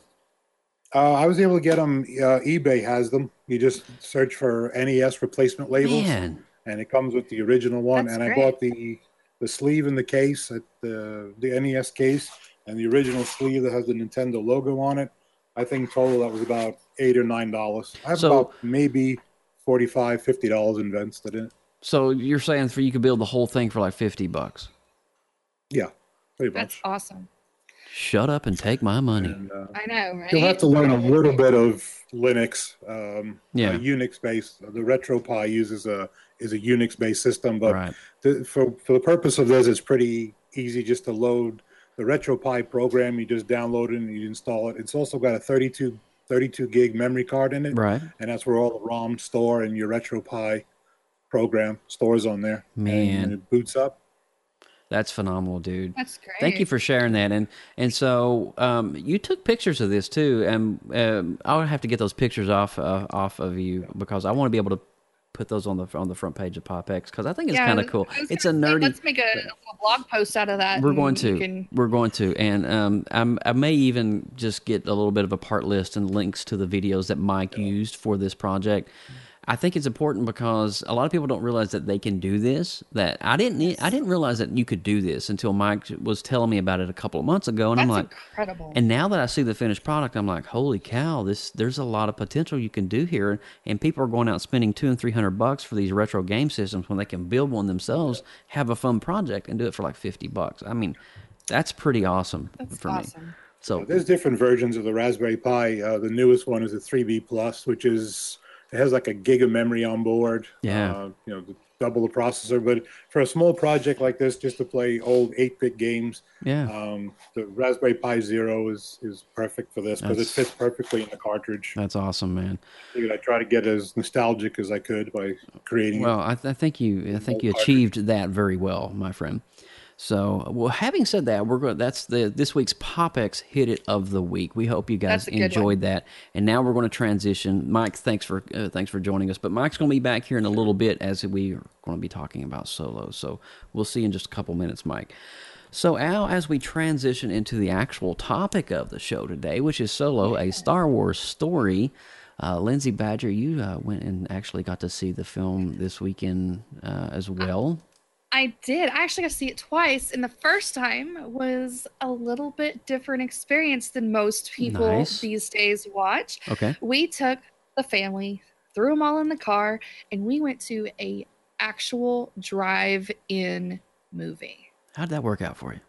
Uh, I was able to get them. Uh, eBay has them. You just search for N E S replacement labels, Man. and it comes with the original one. That's and I great. bought the the sleeve and the case, at the the N E S case, and the original sleeve that has the Nintendo logo on it. I think total that was about eight or nine dollars. I have So- about maybe forty-five, fifty dollars invested in it. So you're saying for you could build the whole thing for like fifty bucks? Yeah, pretty That's much. awesome. Shut up and take my money. And, uh, I know, right? You'll have to learn a little bit of Linux, um, Yeah. uh, Unix based. The RetroPie uses a is a Unix based system, but Right. the, for for the purpose of this, it's pretty easy just to load the RetroPie program. You just download it and you install it. It's also got a thirty-two, thirty-two gig memory card in it, Right. and that's where all the ROM store and your RetroPie program stores on there. Man. and when it boots up. That's phenomenal, dude. That's great. Thank you for sharing that. And and so um, you took pictures of this too, and um, I'll have to get those pictures off uh, off of you because I want to be able to put those on the on the front page of PopX because I think it's Yeah, kind I of was- cool. I was It's a gonna say, nerdy. Let's make a, a little blog post out of that. We're and going you to. can- We're going to, and um, I'm, I may even just get a little bit of a part list and links to the videos that Mike used for this project. I think it's important because a lot of people don't realize that they can do this. That I didn't. e, I didn't realize that you could do this until Mike was telling me about it a couple of months ago, and I'm That's like, incredible. and now that I see the finished product, I'm like, holy cow! This there's a lot of potential you can do here, and people are going out spending two and three hundred bucks for these retro game systems when they can build one themselves, have a fun project, and do it for like fifty bucks. I mean, that's pretty awesome That's for me. awesome. So There's different versions of the Raspberry Pi. Uh, the newest one is a three B Plus, which is it has like a gig of memory on board. Yeah. Uh, you know, the, double the processor. But for a small project like this, just to play old eight-bit games, Yeah. um, the Raspberry Pi Zero is is perfect for this because it That's- fits perfectly in the cartridge. that's awesome, man. I figured I'd try to get as nostalgic as I could by creating. Well, I, th- I think you I think you achieved that very well, my friend. So, well, having said that, we're going. That's the this week's PopX Hit It of the Week. We hope you guys That's a good enjoyed that. And now we're going to transition. Mike, thanks for uh, thanks for joining us. But Mike's going to be back here in a little bit as we are going to be talking about solos. So we'll see you in just a couple minutes, Mike. So, Al, as we transition into the actual topic of the show today, which is Solo, a Star Wars story. Uh, Lindsay Badger, you uh, went and actually got to see the film this weekend uh, as well. I did. I actually got to see it twice, and the first time was a little bit different experience than most people Nice. these days watch. Okay. We took the family, threw them all in the car, and we went to a actual drive-in movie. How'd that work out for you?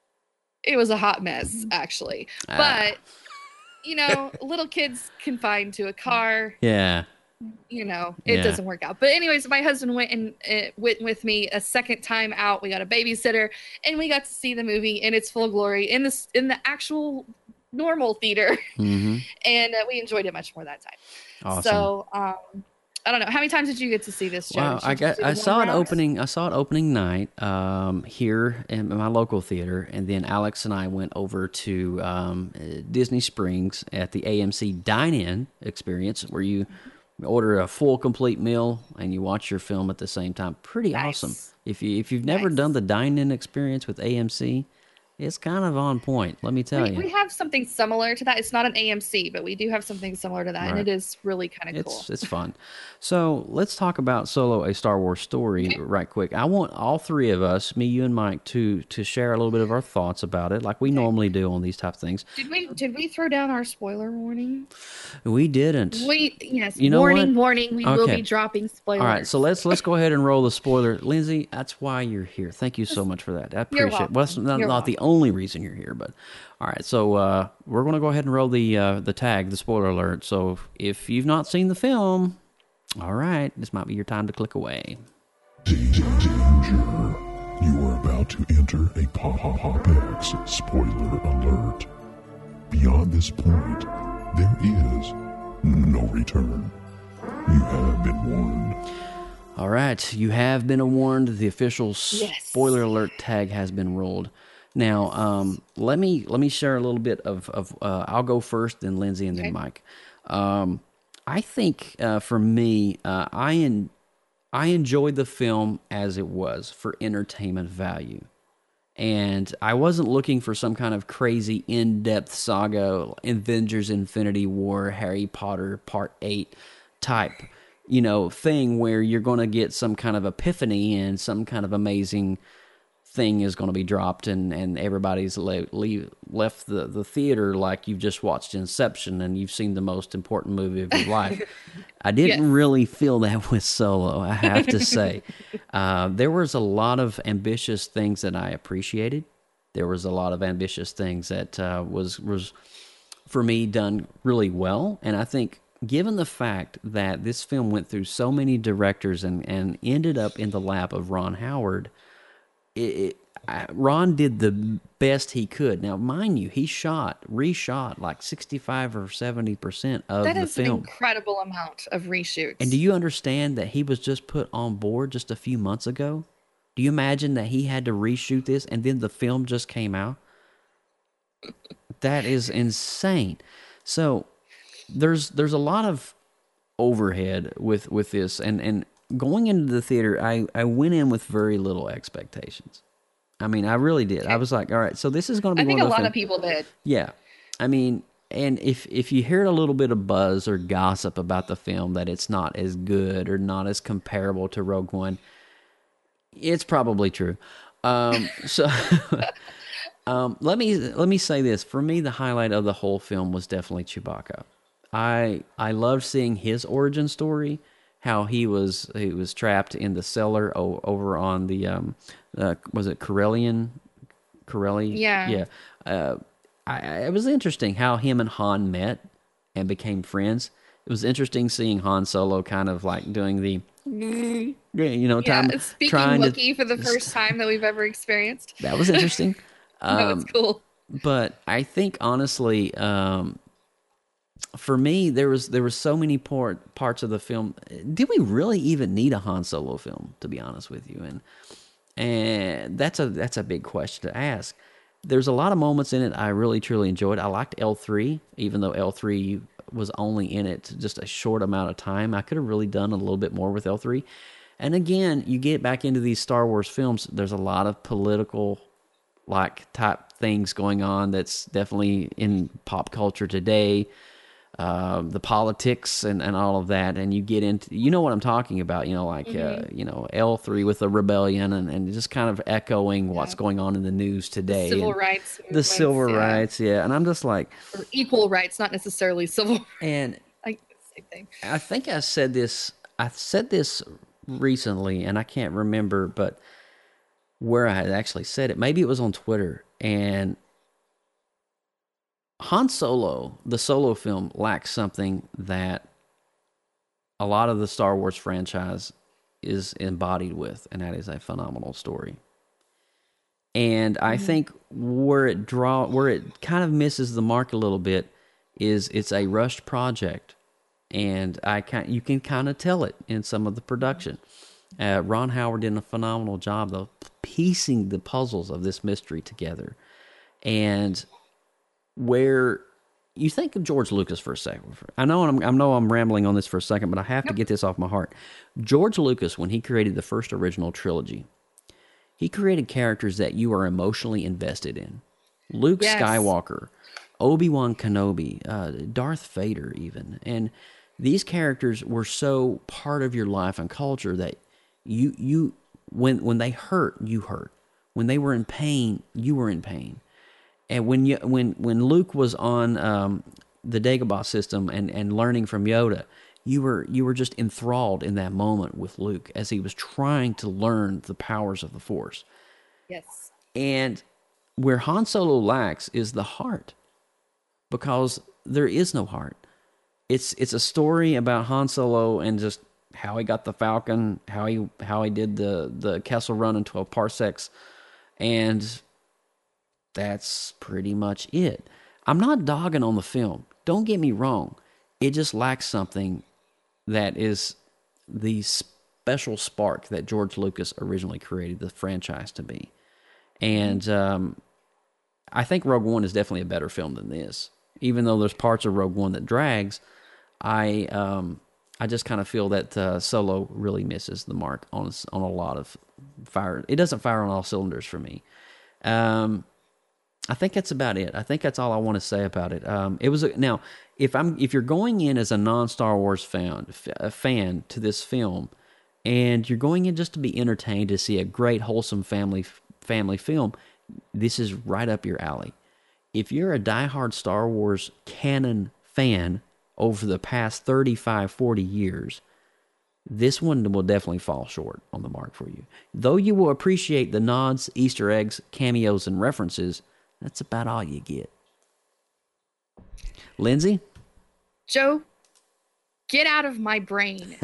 It was a hot mess, actually, Ah. but you know, little kids confined to a car. Yeah. You know, it Yeah. doesn't work out. But anyways, my husband went and uh, went with me a second time out. We got a babysitter, and we got to see the movie in its full glory in this in the actual normal theater, Mm-hmm. and uh, we enjoyed it much more that time. Awesome. So, um, I don't know. How many times did you get to see this, Joe? Wow, Did you I just got do the I one saw it round? opening. I saw it opening night um, here in my local theater, and then Alex and I went over to um, uh, Disney Springs at the A M C Dine-In experience, where you order a full complete meal and you watch your film at the same time. Pretty Nice. awesome. If you if you've never Nice. done the Dine-In experience with A M C, it's kind of on point. Let me tell We, you. we have something similar to that. It's not an A M C, but we do have something similar to that, Right. and it is really kind of cool. It's it's fun. So let's talk about Solo, a Star Wars story, right quick. I want all three of us, me, you, and Mike, to to share a little bit of our thoughts about it, like we normally do on these type of things. Did we did we throw down our spoiler warning? We didn't. We yes. You know warning, what? warning. We will Okay. be dropping spoilers. All right, so let's let's go ahead and roll the spoiler. Lindsay, that's why you're here. Thank you so much for that. I You're appreciate it. Well, that's not, You're not the only reason you're here. But all right, so uh, we're going to go ahead and roll the uh, the tag, the spoiler alert. So if you've not seen the film, all right, this might be your time to click away. Danger. You are about to enter a PopX spoiler alert. Beyond this point, there is no return. You have been warned. All right, you have been warned. The official Yes. spoiler alert tag has been rolled. Now, um, let me let me share a little bit of of. Uh, I'll go first, then Lindsay, and then Okay. Mike. Um, I think uh, for me, uh, I en- I enjoyed the film as it was for entertainment value. And I wasn't looking for some kind of crazy in-depth saga, Avengers Infinity War, Harry Potter Part eight type, you know, thing where you're going to get some kind of epiphany and some kind of amazing thing is going to be dropped and, and everybody's le- leave, left the, the theater like you've just watched Inception and you've seen the most important movie of your life. I didn't Yes. really feel that with Solo, I have to say. Uh, there was a lot of ambitious things that I appreciated. There was a lot of ambitious things that uh, was, was, for me, done really well. And I think given the fact that this film went through so many directors and, and ended up in the lap of Ron Howard, it, it, I, Ron did the best he could. Now, mind you, he shot, reshot like sixty-five or seventy percent of That the is an film. incredible amount of reshoots. And do you understand that he was just put on board just a few months ago? Do you imagine that he had to reshoot this and then the film just came out? That is insane. So there's there's a lot of overhead with, with this. And, and going into the theater, I, I went in with very little expectations. I mean, I really did. I was like, all right, so this is going to be I think one a of those lot of films- people did. Yeah. I mean, and if if you hear a little bit of buzz or gossip about the film that it's not as good or not as comparable to Rogue One, it's probably true. Um, so um, let me let me say this. For me, the highlight of the whole film was definitely Chewbacca. I I loved seeing his origin story, how he was he was trapped in the cellar o- over on the um, uh, was it Corellian Corelli? Yeah. Yeah. Uh, I, I, it was interesting how him and Han met and became friends. It was interesting seeing Han Solo kind of like doing the, you know, Yeah, time speaking trying Wookiee to. for the first time that we've ever experienced. That was interesting. That was Um, cool. But I think honestly, um, for me, there was there were so many part, parts of the film. Did we really even need a Han Solo film? To be honest with you, and and that's a that's a big question to ask. There's a lot of moments in it I really truly enjoyed. I liked L three, even though L three was only in it just a short amount of time. I could have really done a little bit more with L three. And again, you get back into these Star Wars films, there's a lot of political like type things going on that's definitely in pop culture today. Uh, the politics and, and all of that, and you get into, you know what I'm talking about, you know, like, Mhm. uh, you know, L three with the rebellion and, and just kind of echoing what's going on in the news today. Civil and rights The movements, civil yeah. rights, yeah. And I'm just like, Or equal rights, not necessarily civil. and Like, same thing. I think I said this, I said this recently, and I can't remember, but where I had actually said it, maybe it was on Twitter, and Han Solo, the Solo film, lacks something that a lot of the Star Wars franchise is embodied with, and that is a phenomenal story. And I think where it draw, where it kind of misses the mark a little bit is it's a rushed project, and I can you can kind of tell it in some of the production. Uh, Ron Howard did a phenomenal job though, piecing the puzzles of this mystery together, and where you think of George Lucas for a second. I know I'm, I know I'm rambling on this for a second, but I have to get this off my heart. George Lucas, when he created the first original trilogy, he created characters that you are emotionally invested in. Luke Yes. Skywalker, Obi-Wan Kenobi, uh, Darth Vader even. And these characters were so part of your life and culture that you, you when when they hurt, you hurt. When they were in pain, you were in pain. And when you when when Luke was on um, the Dagobah system and, and learning from Yoda, you were you were just enthralled in that moment with Luke as he was trying to learn the powers of the Force. Yes. And where Han Solo lacks is the heart, because there is no heart. It's it's a story about Han Solo and just how he got the Falcon, how he how he did the the Kessel Run in twelve parsecs, and that's pretty much it. I'm not dogging on the film. Don't get me wrong. It just lacks something that is the special spark that George Lucas originally created the franchise to be. And um, I think Rogue One is definitely a better film than this. Even though there's parts of Rogue One that drags, I um, I just kind of feel that uh, Solo really misses the mark on on a lot of fire. It doesn't fire on all cylinders for me. Um, I think that's about it. I think that's all I want to say about it. Um, it was a, now if I'm if you're going in as a non-Star Wars fan a fan to this film, and you're going in just to be entertained to see a great wholesome family family film, this is right up your alley. If you're a diehard Star Wars canon fan over the past thirty-five, forty years, this one will definitely fall short on the mark for you. Though you will appreciate the nods, Easter eggs, cameos, and references, that's about all you get. Lindsay? Joe, get out of my brain.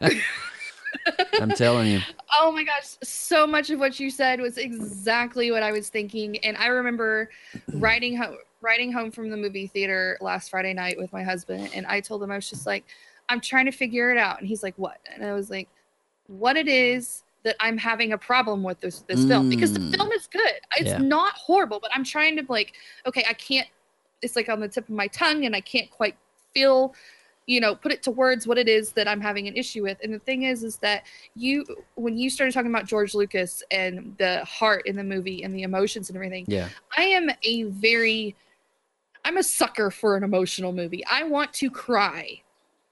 I'm telling you. Oh my gosh, so much of what you said was exactly what I was thinking. And I remember riding home, riding home from the movie theater last Friday night with my husband, and I told him, I was just like, I'm trying to figure it out. And he's like, what? And I was like, what it is that I'm having a problem with this this mm. film, because the film is good. It's yeah. not horrible, but I'm trying to like, okay, I can't, it's like on the tip of my tongue and I can't quite feel, you know, put it to words what it is that I'm having an issue with. And the thing is, is that you, when you started talking about George Lucas and the heart in the movie and the emotions and everything, yeah. I am a very, I'm a sucker for an emotional movie. I want to cry.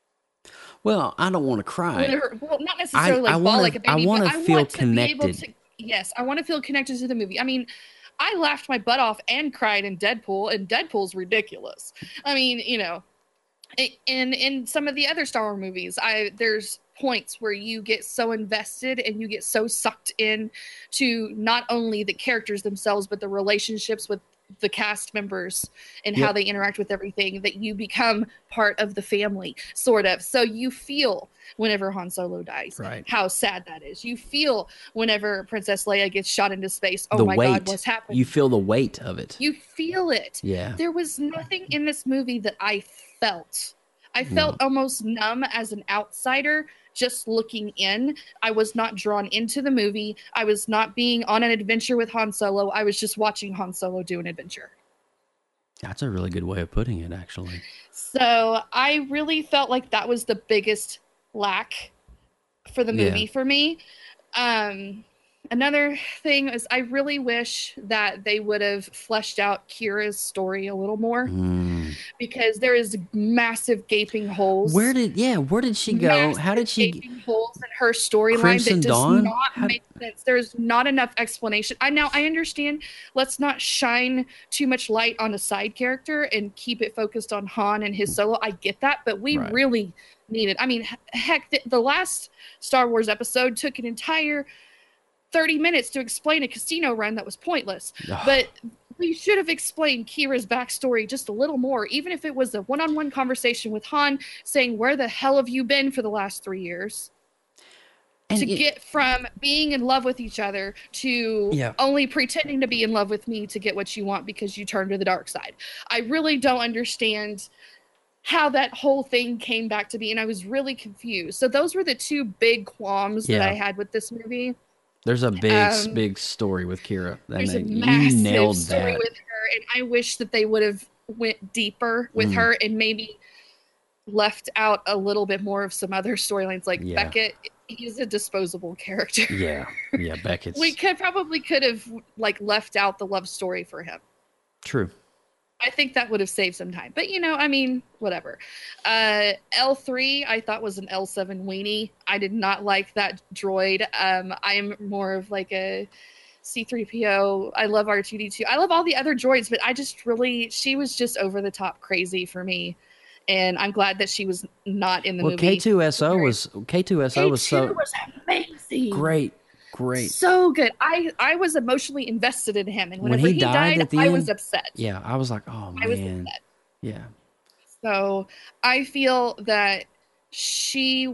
Well, I don't want to cry. Whatever. Well, not necessarily I, like I bawl wanna, like a baby, I wanna but I feel want to connected. be able to, yes, I want to feel connected to the movie. I mean, I laughed my butt off and cried in Deadpool, and Deadpool's ridiculous. I mean, you know, in in some of the other Star Wars movies, I there's points where you get so invested and you get so sucked in to not only the characters themselves, but the relationships with the cast members and yep. how they interact with everything, that you become part of the family, sort of. So you feel whenever Han Solo dies, right. how sad that is. You feel whenever Princess Leia gets shot into space. Oh the my weight. God, what's happening? You feel the weight of it. You feel it. Yeah. There was nothing in this movie that I felt. I felt no. almost numb as an outsider just looking in. I was not drawn into the movie. I was not being on an adventure with Han Solo. I was just watching Han Solo do an adventure. That's a really good way of putting it, actually. So I really felt like that was the biggest lack for the movie yeah. for me. Um, another thing is I really wish that they would have fleshed out Kira's story a little more, mm. because there is massive gaping holes. Where did yeah? Where did she go? Massive How did she? Gaping holes in her storyline that does Dawn? not How... make sense. There's not enough explanation. I now I understand. Let's not shine too much light on a side character and keep it focused on Han and his Solo. I get that, but we right. really needed. I mean, heck, the, the last Star Wars episode took an entire thirty minutes to explain a casino run that was pointless. Ugh. But we should have explained Kira's backstory just a little more, even if it was a one-on-one conversation with Han saying, where the hell have you been for the last three years? And to it, get from being in love with each other to yeah. only pretending to be in love with me to get what you want because you turned to the dark side. I really don't understand how that whole thing came back to be, and I was really confused. So those were the two big qualms yeah. that I had with this movie. There's a big, um, big story with Kira. There's they, a massive you nailed story that. with her, and I wish that they would have went deeper with mm. her and maybe left out a little bit more of some other storylines. Like yeah. Beckett, he's a disposable character. Yeah, yeah, Beckett's. We could probably could have like left out the love story for him. True. I think that would have saved some time. But, you know, I mean, whatever. Uh, L three, I thought was an L seven weenie. I did not like that droid. Um, I am more of like a C three P O. I love R two D two. I love all the other droids, but I just really, she was just over the top crazy for me. And I'm glad that she was not in the well, movie. K two S O was, K two S O was so was amazing. Great. great. So good. I I was emotionally invested in him, and whenever when he, he, died, died, at the I end, was upset. Yeah, I was like, oh man. I was upset. Yeah. So I feel that she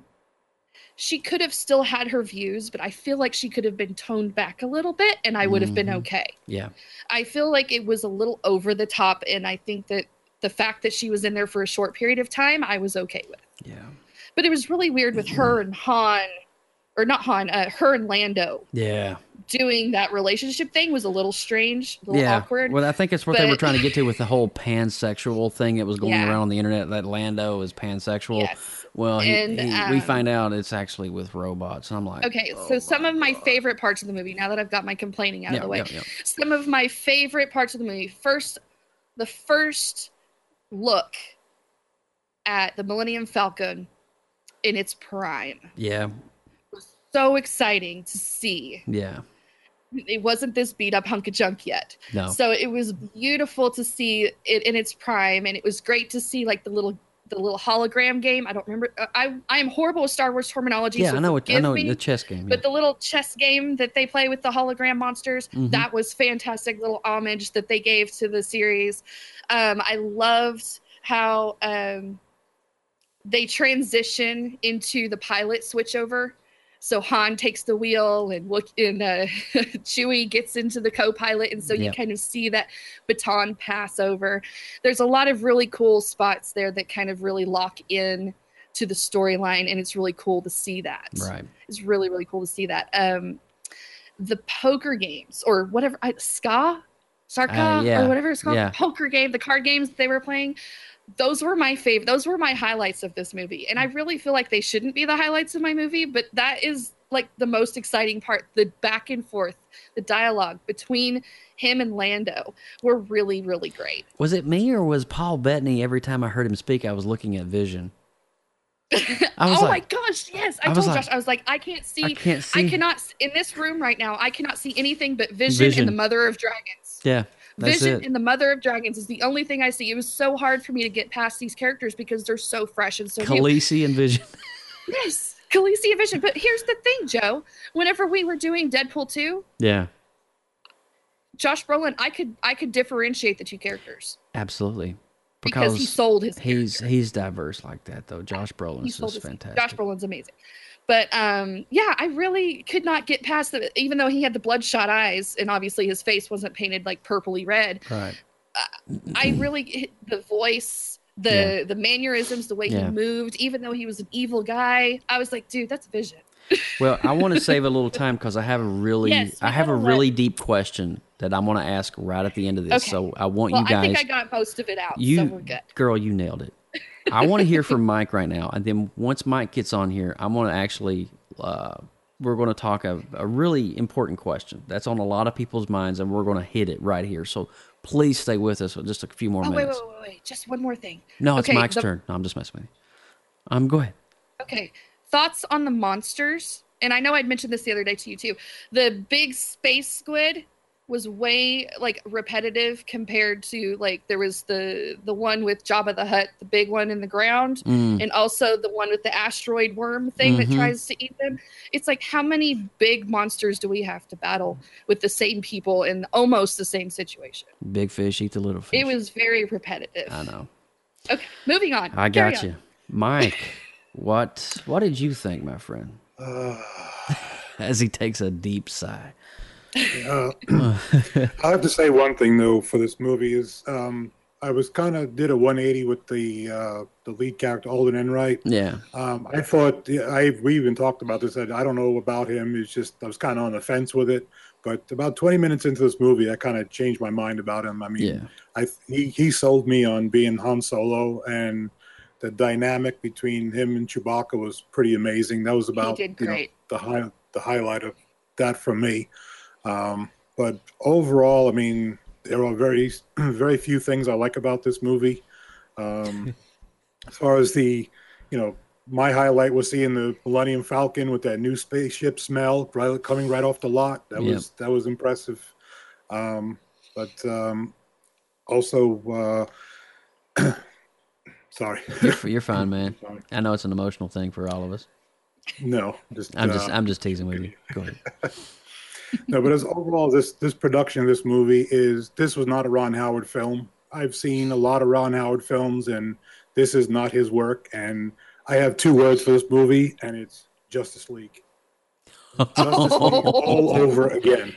she could have still had her views, but I feel like she could have been toned back a little bit, and I would have been Mhm. okay. Yeah. I feel like it was a little over the top, and I think that the fact that she was in there for a short period of time, I was okay with. Yeah. But it was really weird with her and Han, or not Han, uh, her and Lando Yeah. doing that relationship thing was a little strange, a little Yeah. awkward. Well, I think it's what they were but- trying to get to with the whole pansexual thing that was going Yeah. around on the internet, that Lando is pansexual. Yes. Well, he, And, he, we um, find out it's actually with robots. And I'm like, Okay, so some of my favorite parts of the movie, now that I've got my complaining out Yeah, of the way, yeah, yeah. some of my favorite parts of the movie. First, the first look at the Millennium Falcon in its prime. yeah, So exciting to see. yeah. It wasn't this beat up hunk of junk yet. No. So it was beautiful to see it in its prime, and it was great to see like the little the little hologram game. I don't remember. uh, I I am horrible with Star Wars terminology. Yeah, so I know. What, I forgive know me. the chess game. But yeah. the little chess game that they play with the hologram monsters, Mhm. that was fantastic little homage that they gave to the series. Um, I loved how um, they transition into the pilot switchover. So Han takes the wheel and look and uh, Chewie gets into the co-pilot, and so you Yep. kind of see that baton pass over. There's a lot of really cool spots there that kind of really lock in to the storyline, and it's really cool to see that. Right. It's really really cool to see that. Um, the poker games or whatever, I, Ska, Sarka Uh, yeah. or whatever it's called, Yeah. poker game, the card games they were playing. Those were my favorite. Those were my highlights of this movie. And I really feel like they shouldn't be the highlights of my movie, but that is like the most exciting part. The back and forth, the dialogue between him and Lando were really, really great. Was it me or was Paul Bettany? Every time I heard him speak, I was looking at Vision. I was oh like, my gosh, yes. I, I was told like- Josh, I was like, I can't see, I can't see. I cannot, s- in this room right now, I cannot see anything but Vision, Vision. and the Mother of Dragons. yeah, that's Vision it. and the Mother of Dragons is the only thing I see. It was so hard for me to get past these characters because they're so fresh and so new. Khaleesi and Vision. Yes, Khaleesi and Vision. But here's the thing, Joe. Whenever we were doing Deadpool two, Yeah, Josh Brolin, I could I could differentiate the two characters absolutely. because he sold his. He's he's diverse like that though. Josh Brolin He is sold just his. fantastic. Josh Brolin's amazing. But um, yeah, I really could not get past the. Even though he had the bloodshot eyes, and obviously his face wasn't painted like purpley red. Right. I really the voice, the Yeah. the mannerisms, the way Yeah. he moved, even though he was an evil guy, I was like, dude, that's Vision. Well, I want to save a little time because I have a really, Yes, we I have a gotta really deep question that I'm going to ask right at the end of this. Okay. So I want Well, you guys. I think I got most of it out, you, so we're good. girl, you nailed it. I want to hear from Mike right now, and then once Mike gets on here, I'm going to actually, uh, we're going to talk a, a really important question that's on a lot of people's minds, and we're going to hit it right here. So please stay with us for just a few more Oh, wait, wait, minutes. wait, wait, wait. Just one more thing. No, it's Okay, Mike's the- turn. No, I'm just messing with you. Um, go ahead. Okay. Thoughts on the monsters? And I know I'd mentioned this the other day to you too. The big space squid was way like repetitive compared to like there was the the one with Jabba the Hutt, the big one in the ground, Mm. and also the one with the asteroid worm thing Mhm. that tries to eat them. It's like how many big monsters do we have to battle with the same people in almost the same situation? Big fish eat the little fish. It was very repetitive. I know. Okay, moving on. I Carry got on. you, Mike. what What did you think, my friend? As he takes a deep sigh. Uh, I have to say one thing though for this movie is um, I was kind of did a one eighty with the uh, the lead character Alden Enright. Yeah. Um, I thought I we even talked about this. I, I don't know about him. It's just I was kind of on the fence with it. But about twenty minutes into this movie, I kind of changed my mind about him. I mean, Yeah. I he he sold me on being Han Solo, and the dynamic between him and Chewbacca was pretty amazing. That was about did you know, great. the high the highlight of that for me. Um, but overall, I mean, there are very very few things I like about this movie. Um, as far as the, you know, my highlight was seeing the Millennium Falcon with that new spaceship smell right, coming right off the lot. That Yep. was that was impressive. Um, but um, also, uh, sorry. You're, you're fine, man. Sorry. I know it's an emotional thing for all of us. No, just I'm just uh, I'm just teasing with you. Go ahead. no, but as overall, this this production of this movie is this was not a Ron Howard film. I've seen a lot of Ron Howard films, and this is not his work. And I have two words for this movie, and it's Justice League. Justice League all over again.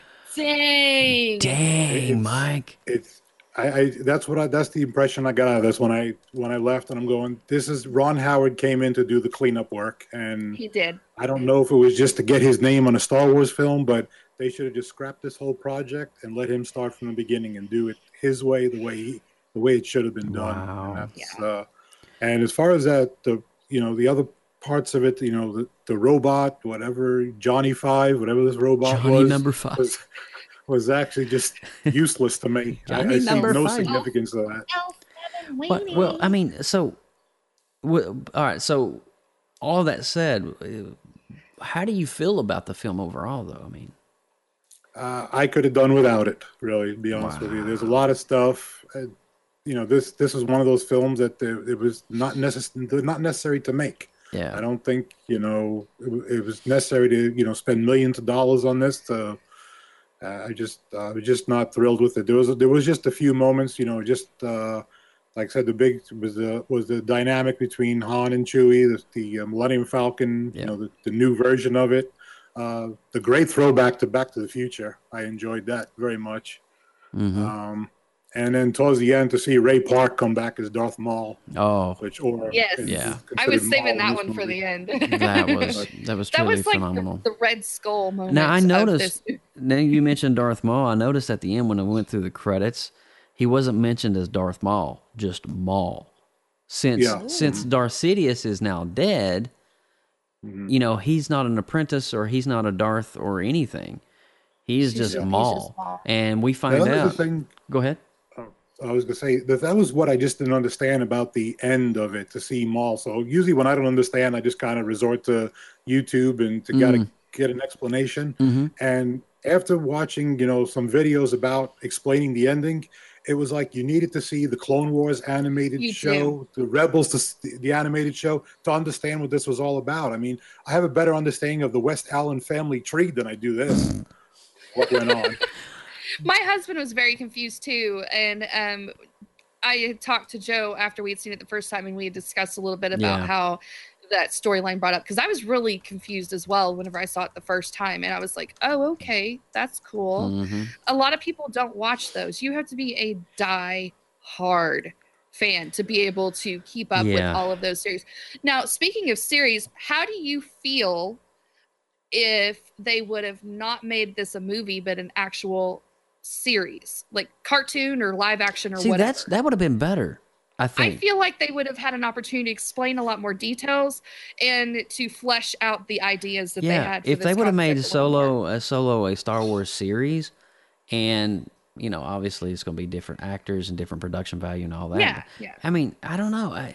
Dang. Dang, It's- Mike. It's I, I that's what I that's the impression I got out of this when I when I left, and I'm going, this is Ron Howard came in to do the cleanup work, and He did. I don't know if it was just to get his name on a Star Wars film, but they should have just scrapped this whole project and let him start from the beginning and do it his way, the way he, the way it should have been done. Wow. And, that's, uh, and as far as that, the you know the other parts of it, you know the, the robot, whatever Johnny Five, whatever this robot Johnny was, number five. was was actually just useless to me. I, Johnny I see number no five. significance to that. What, well, I mean, so, wh- all right. So, all that said, uh, how do you feel about the film overall, though? I mean, Uh, I could have done without it, really, to be honest with you. There's a lot of stuff. Uh, you know, this this is one of those films that there, it was not necess- not necessary to make. yeah, I don't think, you know, it, w- it was necessary to, you know, spend millions of dollars on this. To, uh, I just, uh, I was just not thrilled with it. There was, there was just a few moments, you know, just uh, like I said, the big was the was the dynamic between Han and Chewie, the, the uh, Millennium Falcon, Yeah. you know, the, the new version of it. Uh, the great throwback to Back to the Future. I enjoyed that very much. hmm Um, and then towards the end, to see Ray Park come back as Darth Maul, oh, which or Yes. is Yeah. I was considered saving Maul in that this one for movie. the end. that was that was that truly was like phenomenal. the, the Red Skull moment. Now I of noticed. this- Now you mentioned Darth Maul. I noticed at the end when I went through the credits, he wasn't mentioned as Darth Maul, just Maul. Since Yeah. since Darth Sidious is now dead, Mhm. you know he's not an apprentice or he's not a Darth or anything. He's just just- he's Maul, just Maul. and we That find was the out. thing. Go ahead. I was gonna say that that was what I just didn't understand about the end of it, to see Maul. So usually when I don't understand, I just kind of resort to YouTube and to gotta Mm. get an explanation. hmm And after watching, you know, some videos about explaining the ending, it was like you needed to see the Clone Wars animated You show, the Rebels, the, the animated show, to understand what this was all about. I mean, I have a better understanding of the West Allen family tree than I do this. What went on? My husband was very confused too, and um, I had talked to Joe after we had seen it the first time, and we had discussed a little bit about Yeah. how that storyline brought up, because I was really confused as well whenever I saw it the first time, and I was like, "Oh, okay, that's cool." hmm A lot of people don't watch those. You have to be a die hard fan to be able to keep up with Yeah. all of those series. Now, speaking of series, how do you feel if they would have not made this a movie but an actual series, like cartoon or live action or See, whatever? that's that would have been better. I I think. feel like they would have had an opportunity to explain a lot more details and to flesh out the ideas that they yeah, had. For if this they would have made a concept a little more. solo a solo a Star Wars series, and you know, obviously it's going to be different actors and different production value and all that. Yeah, yeah. I mean, I don't know. I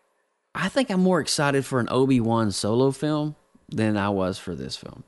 I think I'm more excited for an Obi-Wan solo film than I was for this film.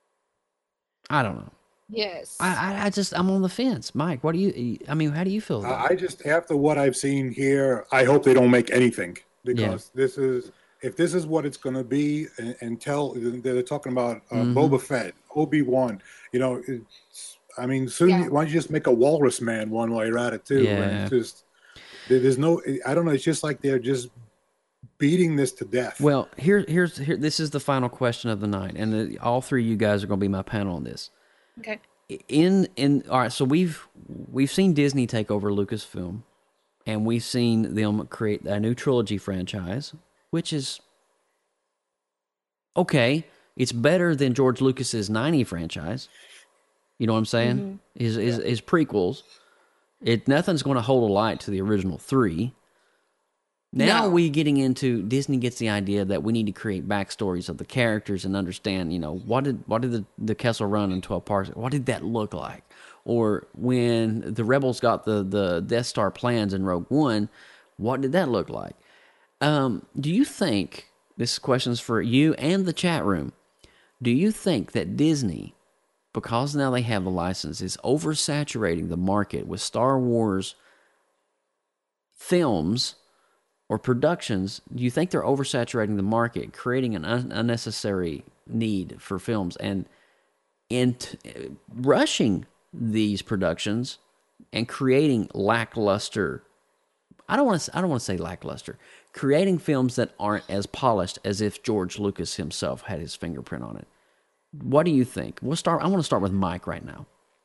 I don't know. Yes. I I, I just I'm on the fence. Mike, what do you? I mean, how do you feel? About I I just, after what I've seen here, I hope they don't make anything, because this is, if this is what it's going to be, and, and tell, they're talking about uh, Mhm. Boba Fett, Obi-Wan, you know, it's, I mean, soon, Yeah. why don't you just make a Walrus Man one while you're at it too? Yeah. And it's just, there- there's no, I don't know, it's just like they're just beating this to death. Well, here, here's here. This is the final question of the night, and the, all three of you guys are going to be my panel on this. Okay. In in all right, so we've we've seen Disney take over Lucasfilm, and we've seen them create a new trilogy franchise, which is okay. It's better than George Lucas's ninety franchise. You know what I'm saying? His, his his prequels. It nothing's going to hold a light to the original three. Now No. we getting into Disney gets the idea that we need to create backstories of the characters and understand, you know, what did what did the, the Kessel Run in twelve parts? What did that look like? Or when the Rebels got the the Death Star plans in Rogue One, what did that look like? Um, do you think, this question's for you and the chat room, do you think that Disney, because now they have the license, is oversaturating the market with Star Wars films or productions, do you think they're oversaturating the market, creating an un- unnecessary need for films, and in t- rushing these productions and creating lackluster? I don't want to. I don't want to say lackluster. Creating films that aren't as polished as if George Lucas himself had his fingerprint on it. What do you think? We'll start. I want to start with Mike right now.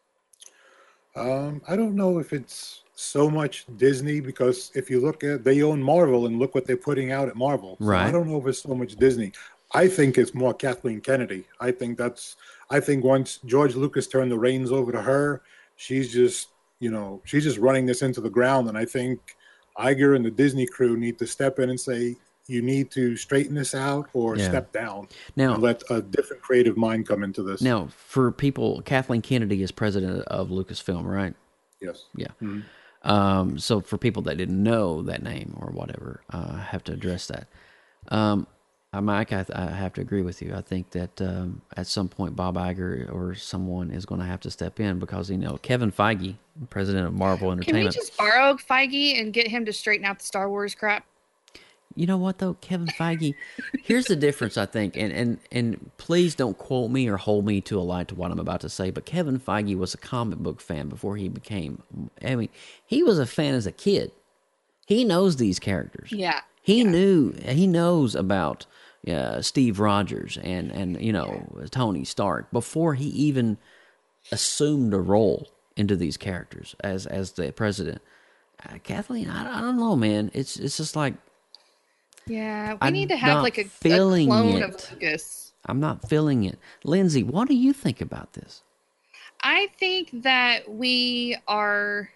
Um, I don't know if it's so much Disney, because if you look at, they own Marvel, and look what they're putting out at Marvel. So Right. I don't know if it's so much Disney. I think it's more Kathleen Kennedy. I think that's, I think once George Lucas turned the reins over to her, she's just, you know, she's just running this into the ground. And I think Iger and the Disney crew need to step in and say, you need to straighten this out or Yeah. step down Now- and let a different creative mind come into this. Now, for people, Kathleen Kennedy is president of Lucasfilm, right? Yes. Yeah. Mhm. Um, so for people that didn't know that name or whatever, uh, I have to address that. Um, I, Mike, I, I have to agree with you. I think that um, at some point Bob Iger or someone is going to have to step in, because, you know, Kevin Feige, president of Marvel Can we Entertainment. just borrow Feige and get him to straighten out the Star Wars crap? You know what, though, Kevin Feige, here's the difference, I think, and, and, and please don't quote me or hold me to a light to what I'm about to say, but Kevin Feige was a comic book fan before he became, I mean, he was a fan as a kid. He knows these characters. Yeah. He knew, he knows about uh, Steve Rogers and, and, you know, Tony Stark before he even assumed a role into these characters as, as the president. Uh, Kathleen, I, I don't know, man. It's, it's just like, Yeah, we I'm need to have not like a, a feeling clone it. of Lucas. I'm not feeling it. Lindsay, what do you think about this? I think that we are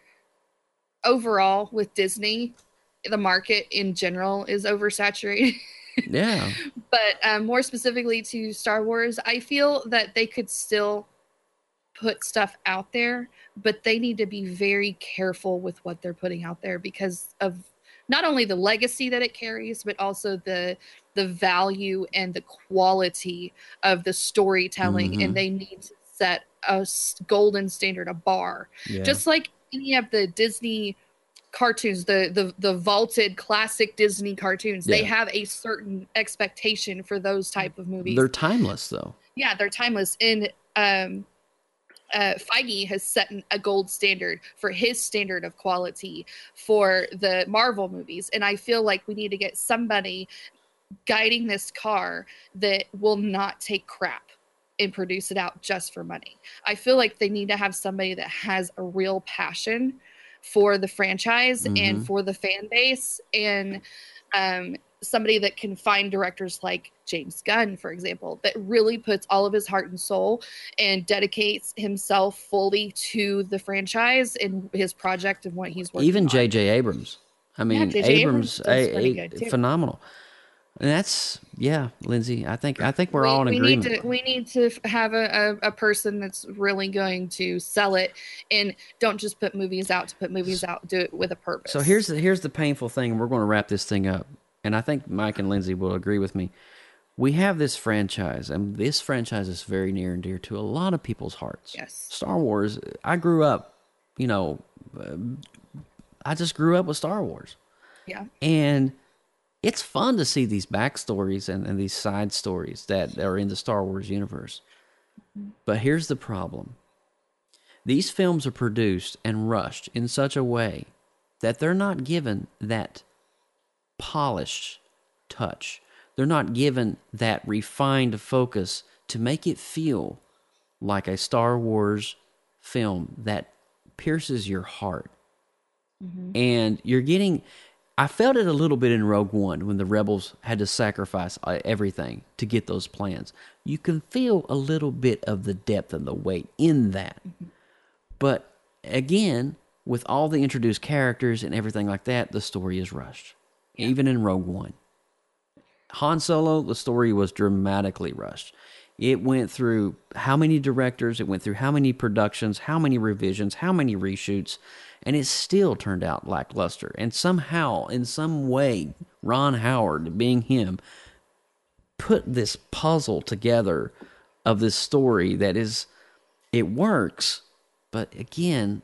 overall with Disney, the market in general is oversaturated. Yeah. But um, more specifically to Star Wars, I feel that they could still put stuff out there, but they need to be very careful with what they're putting out there because of not only the legacy that it carries, but also the the value and the quality of the storytelling. Mhm. And they need to set a s- golden standard, a bar, Yeah. just like any of the Disney cartoons, the the the vaulted classic Disney cartoons. They Yeah. have a certain expectation for those type of movies. They're timeless, though. Yeah, they're timeless. And um, uh, Feige has set an- a gold standard for his standard of quality for the Marvel movies. And I feel like we need to get somebody guiding this car that will not take crap and produce it out just for money. I feel like they need to have somebody that has a real passion for the franchise Mhm. and for the fan base, and um, somebody that can find directors like James Gunn, for example, that really puts all of his heart and soul and dedicates himself fully to the franchise and his project and what he's working Even on. J J Abrams. I mean, J J Abrams Abrams, does a, pretty a- good, too. phenomenal. And that's, yeah, Lindsay, I think I think we're all in we agreement. Need to, we need to f- have a, a, a person that's really going to sell it, and don't just put movies out to put movies out. Do it with a purpose. So here's the, here's the painful thing, and we're going to wrap this thing up. And I think Mike and Lindsay will agree with me. We have this franchise, and this franchise is very near and dear to a lot of people's hearts. Yes. Star Wars, I grew up, you know, uh, I just grew up with Star Wars. Yeah. And it's fun to see these backstories and, and these side stories that are in the Star Wars universe. But here's the problem. These films are produced and rushed in such a way that they're not given that polished touch. They're not given that refined focus to make it feel like a Star Wars film that pierces your heart. And you're getting... I felt it a little bit in Rogue One when the rebels had to sacrifice uh, everything to get those plans. You can feel a little bit of the depth and the weight in that. But again, with all the introduced characters and everything like that, the story is rushed. Even in Rogue One. Han Solo, the story was dramatically rushed. It went through how many directors, it went through how many productions, how many revisions, how many reshoots, and it still turned out lackluster. And somehow, in some way, Ron Howard, being him, put this puzzle together of this story that is, it works, but again,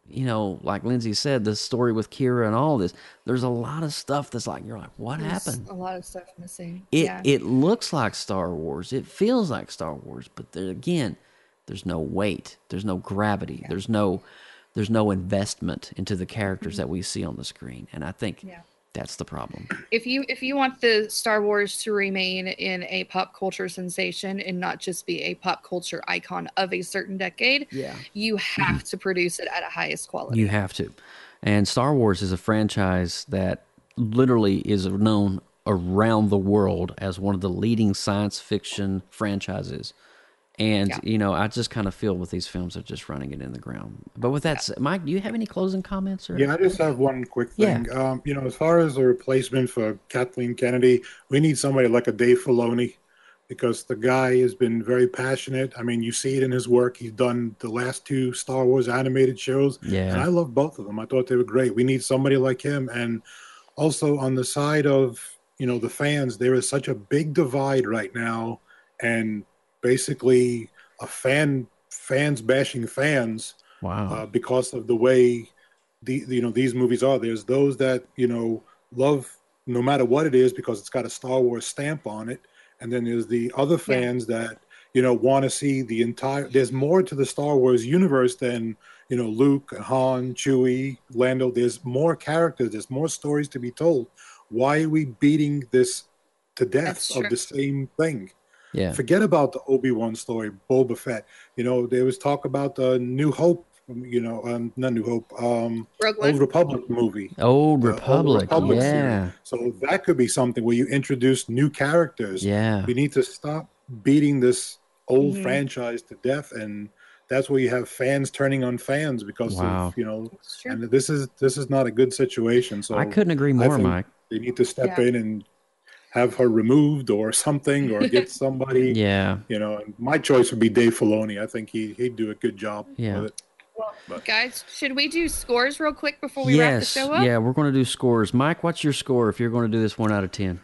you know, like Lindsay said, the story with Kira and all this, there's a lot of stuff that's like, you're like, what There's happened? A lot of stuff missing. It yeah. it looks like Star Wars. It feels like Star Wars, but there, again, there's no weight. There's no gravity. Yeah. There's no there's no investment into the characters mm-hmm. that we see on the screen. And I think yeah. that's the problem. If you if you want the Star Wars to remain in a pop culture sensation and not just be a pop culture icon of a certain decade, yeah. you have mm-hmm. to produce it at a highest quality. You have to. And Star Wars is a franchise that literally is known around the world as one of the leading science fiction franchises. And, yeah. you know, I just kind of feel with these films, they're just running it in the ground. But with that said, Mike, do you have any closing comments? Or? Yeah, I just have one quick thing. Yeah. Um, you know, as far as a replacement for Kathleen Kennedy, we need somebody like a Dave Filoni, because the guy has been very passionate. I mean, you see it in his work. He's done the last two Star Wars animated shows. Yeah. And I love both of them. I thought they were great. We need somebody like him. And also on the side of, you know, the fans, there is such a big divide right now. And basically a fan fans bashing fans wow uh, because of the way the you know these movies are. There's those that you know love no matter what it is because it's got a Star Wars stamp on it, and then there's the other fans yeah. that you know want to see the entire. There's more to the Star Wars universe than you know Luke, Han, Chewie, Lando. There's more characters. There's more stories to be told. Why are we beating this to death of the same thing? Yeah. Forget about the Obi-Wan story, Boba Fett. You know, there was talk about the New Hope, you know, um, not New Hope, um, Old Republic movie. Old Republic, Old Republic yeah. series. So that could be something where you introduce new characters. Yeah. We need to stop beating this old Mm-hmm. franchise to death, and that's where you have fans turning on fans because Wow. of, you know, and this is this is not a good situation. So I couldn't agree more, I think Mike. They need to step Yeah. in and have her removed or something, or get somebody. Yeah. You know, and my choice would be Dave Filoni. I think he he'd do a good job Yeah. with it. Well, guys, should we do scores real quick before we wrap the Yes. show up? Yeah, we're going to do scores. Mike, what's your score if you're going to do this one out of ten?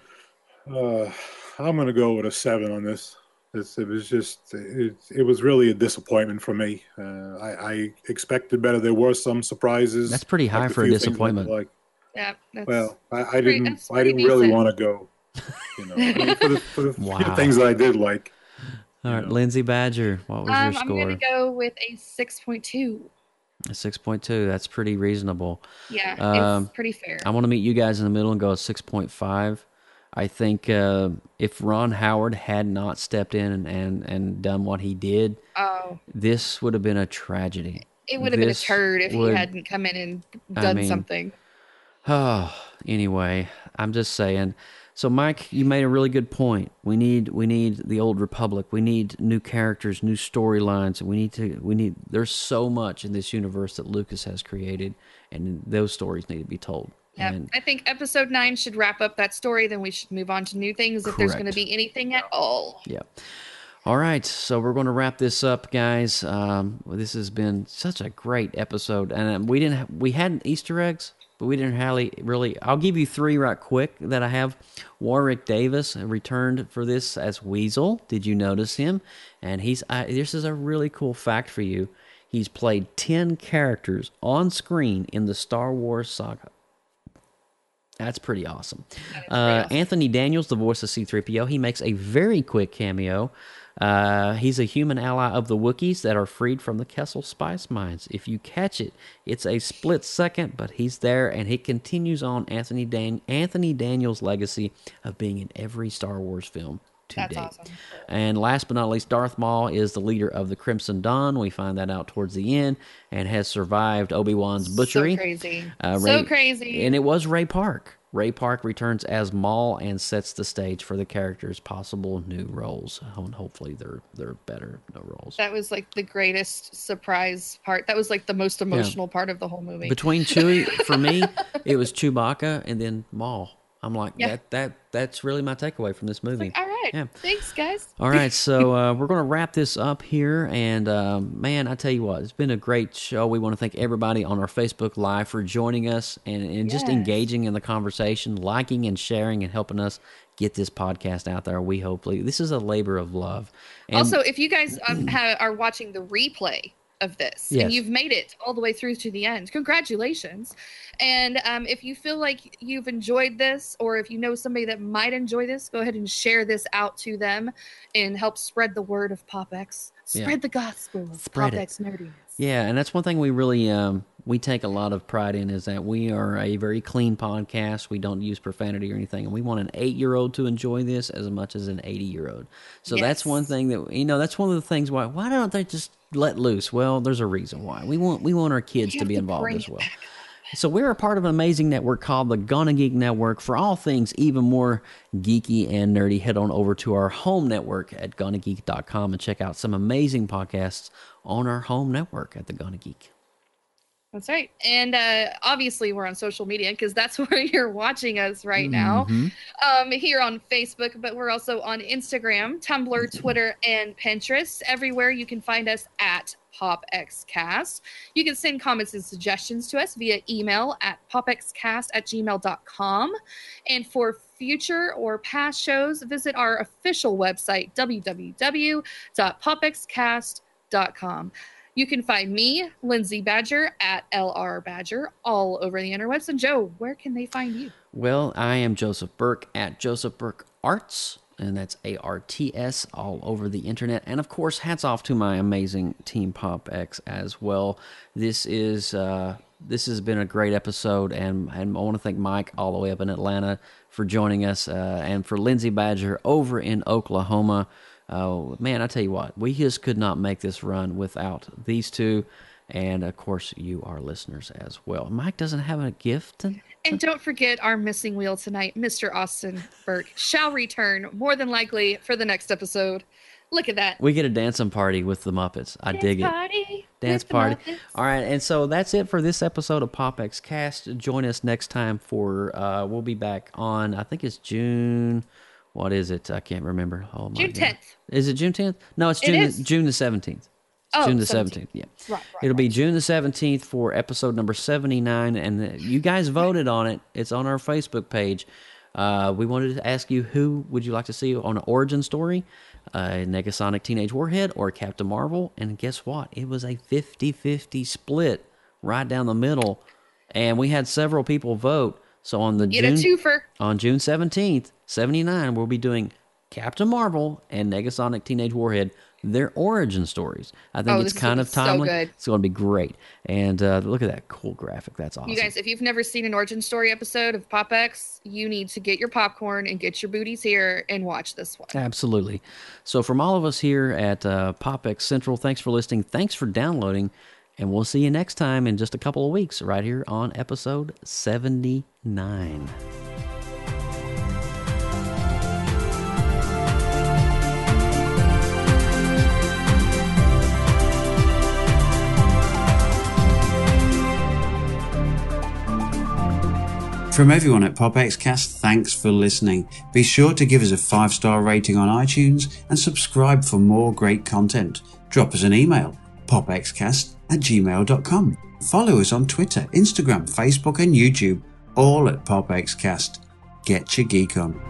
Uh, I'm going to go with a seven on this. It's, it was just, it, it was really a disappointment for me. Uh, I, I expected better. There were some surprises. That's pretty high like for a few things disappointment. Like, Yeah. That's well, I, I pretty- didn't, that's I pretty didn't really decent. want to go. You know, I mean, for the, for the Wow. few things that I did like. All right, Lindsay Badger, what was Um, your I'm score? going to go with a six point two. A six point two. That's pretty reasonable. Yeah, Um, it's pretty fair. I want to meet you guys in the middle and go six point five. I think uh, if Ron Howard had not stepped in and, and, and done what he did, Oh, this would have been a tragedy. it would have been a This turd if would- he hadn't come in and I done mean, something. Oh, anyway, I'm just saying. So, Mike, you made a really good point. We need we need the Old Republic. We need new characters, new storylines. We need to we need. There's so much in this universe that Lucas has created, and those stories need to be told. Yeah, And I think episode nine should wrap up that story. Then we should move on to new things if there's going to Correct. be anything at all. yeah. All right, so we're going to wrap this up, guys. Um, well, this has been such a great episode, and um, we didn't ha- we had Easter eggs, but we didn't really really. I'll give you three right quick that I have. Warwick Davis returned for this as Weasel. Did you notice him? And he's uh, this is a really cool fact for you. He's played ten characters on screen in the Star Wars saga. That's pretty awesome. Uh, awesome. Anthony Daniels, the voice of C three P O, he makes a very quick cameo. Uh, he's a human ally of the Wookiees that are freed from the Kessel spice mines. If you catch it, it's a split second, but he's there, and he continues on Anthony Dan- Anthony Daniels' legacy of being in every Star Wars film to That's date. awesome. And last but not least, Darth Maul is the leader of the Crimson Dawn. We find that out towards the end, and has survived Obi-Wan's butchery. So crazy. Uh, so Ray- crazy. And it was Ray Park. Ray Park returns as Maul and sets the stage for the character's possible new roles. And hopefully they're they're better no roles. That was like the greatest surprise part. That was like the most emotional part of the whole movie. Between Chewie, for me, it was Chewbacca and then Maul. I'm like, Yeah. that that that's really my takeaway from this movie. All right. Yeah. Thanks, guys. All right, so uh, we're going to wrap this up here. And, um, man, I tell you what, it's been a great show. We want to thank everybody on our Facebook Live for joining us and, and just Yes. engaging in the conversation, liking and sharing and helping us get this podcast out there. We hopefully, this is a labor of love. And, Also, if you guys um, ha are watching the replay, of this, Yes. and you've made it all the way through to the end. Congratulations. And um, if you feel like you've enjoyed this, or if you know somebody that might enjoy this, go ahead and share this out to them and help spread the word of PopX. Spread Yeah. the gospel of Spread it. PopX nerdiness. Yeah, and that's one thing we really um, we take a lot of pride in is that we are a very clean podcast. We don't use profanity or anything, and we want an eight-year-old to enjoy this as much as an eighty-year-old. So that's Yes. one thing that you know. That's one of the things why why don't they just let loose? Well, there's a reason why. We want we want our kids You to have be to involved bring as it well. back. So we're a part of an amazing network called the Gonna Geek Network. For all things even more geeky and nerdy, head on over to our home network at gonna geek dot com and check out some amazing podcasts on our home network at the Gonna Geek. That's right. And uh, obviously, we're on social media because that's where you're watching us right now. Mhm. Um, here on Facebook, but we're also on Instagram, Tumblr, Twitter, and Pinterest. Everywhere you can find us at PopXcast. You can send comments and suggestions to us via email at popxcast at gmail dot com. And for future or past shows, visit our official website, w w w dot popxcast dot com. You can find me, Lindsay Badger, at L R Badger, all over the interwebs. And Joe, where can they find you? Well, I am Joseph Burke at Joseph Burke Arts, and that's A R T S, all over the internet. And of course, hats off to my amazing team PopX as well. This is uh, this has been a great episode, and, and I want to thank Mike all the way up in Atlanta for joining us, uh, and for Lindsay Badger over in Oklahoma. Oh, man, I tell you what, we just could not make this run without these two, and of course, you, our listeners, as well. Mike doesn't have a gift. And don't forget our missing wheel tonight, Mister Austin Burke, shall return more than likely for the next episode. Look at that. We get a dancing party with the Muppets. I Dance dig it. party Dance with the party. Muppets. All right, and so that's it for this episode of PopX Cast. Join us next time for, uh, we'll be back on, I think it's June, what is it? I can't remember. Oh, my June God. tenth. Is it June tenth? No, it's It June, is. The, June the seventeenth. Oh, June the seventeenth. seventeenth, yeah. Right, right, It'll be June the seventeenth for episode number seventy-nine, and the, you guys voted on it. It's on our Facebook page. Uh, we wanted to ask you, who would you like to see on an origin story? Uh, Negasonic Teenage Warhead or Captain Marvel? And guess what? It was a fifty-fifty split right down the middle, and we had several people vote. So on the Get June, a twofer. on June seventeenth, seventy-nine, we'll be doing Captain Marvel and Negasonic Teenage Warhead, their origin stories. I think Oh, it's this is kind gonna of be so timely. good. It's going to be great. And uh, look at that cool graphic. That's awesome. You guys, if you've never seen an origin story episode of PopX, you need to get your popcorn and get your booties here and watch this one. Absolutely. So from all of us here at uh, PopX Central, thanks for listening. Thanks for downloading. And we'll see you next time in just a couple of weeks right here on episode seventy-nine. From everyone at PopXcast, thanks for listening. Be sure to give us a five-star rating on iTunes and subscribe for more great content. Drop us an email, popxcast at gmail dot com. Follow us on Twitter, Instagram, Facebook and YouTube, all at PopXcast. Get your geek on.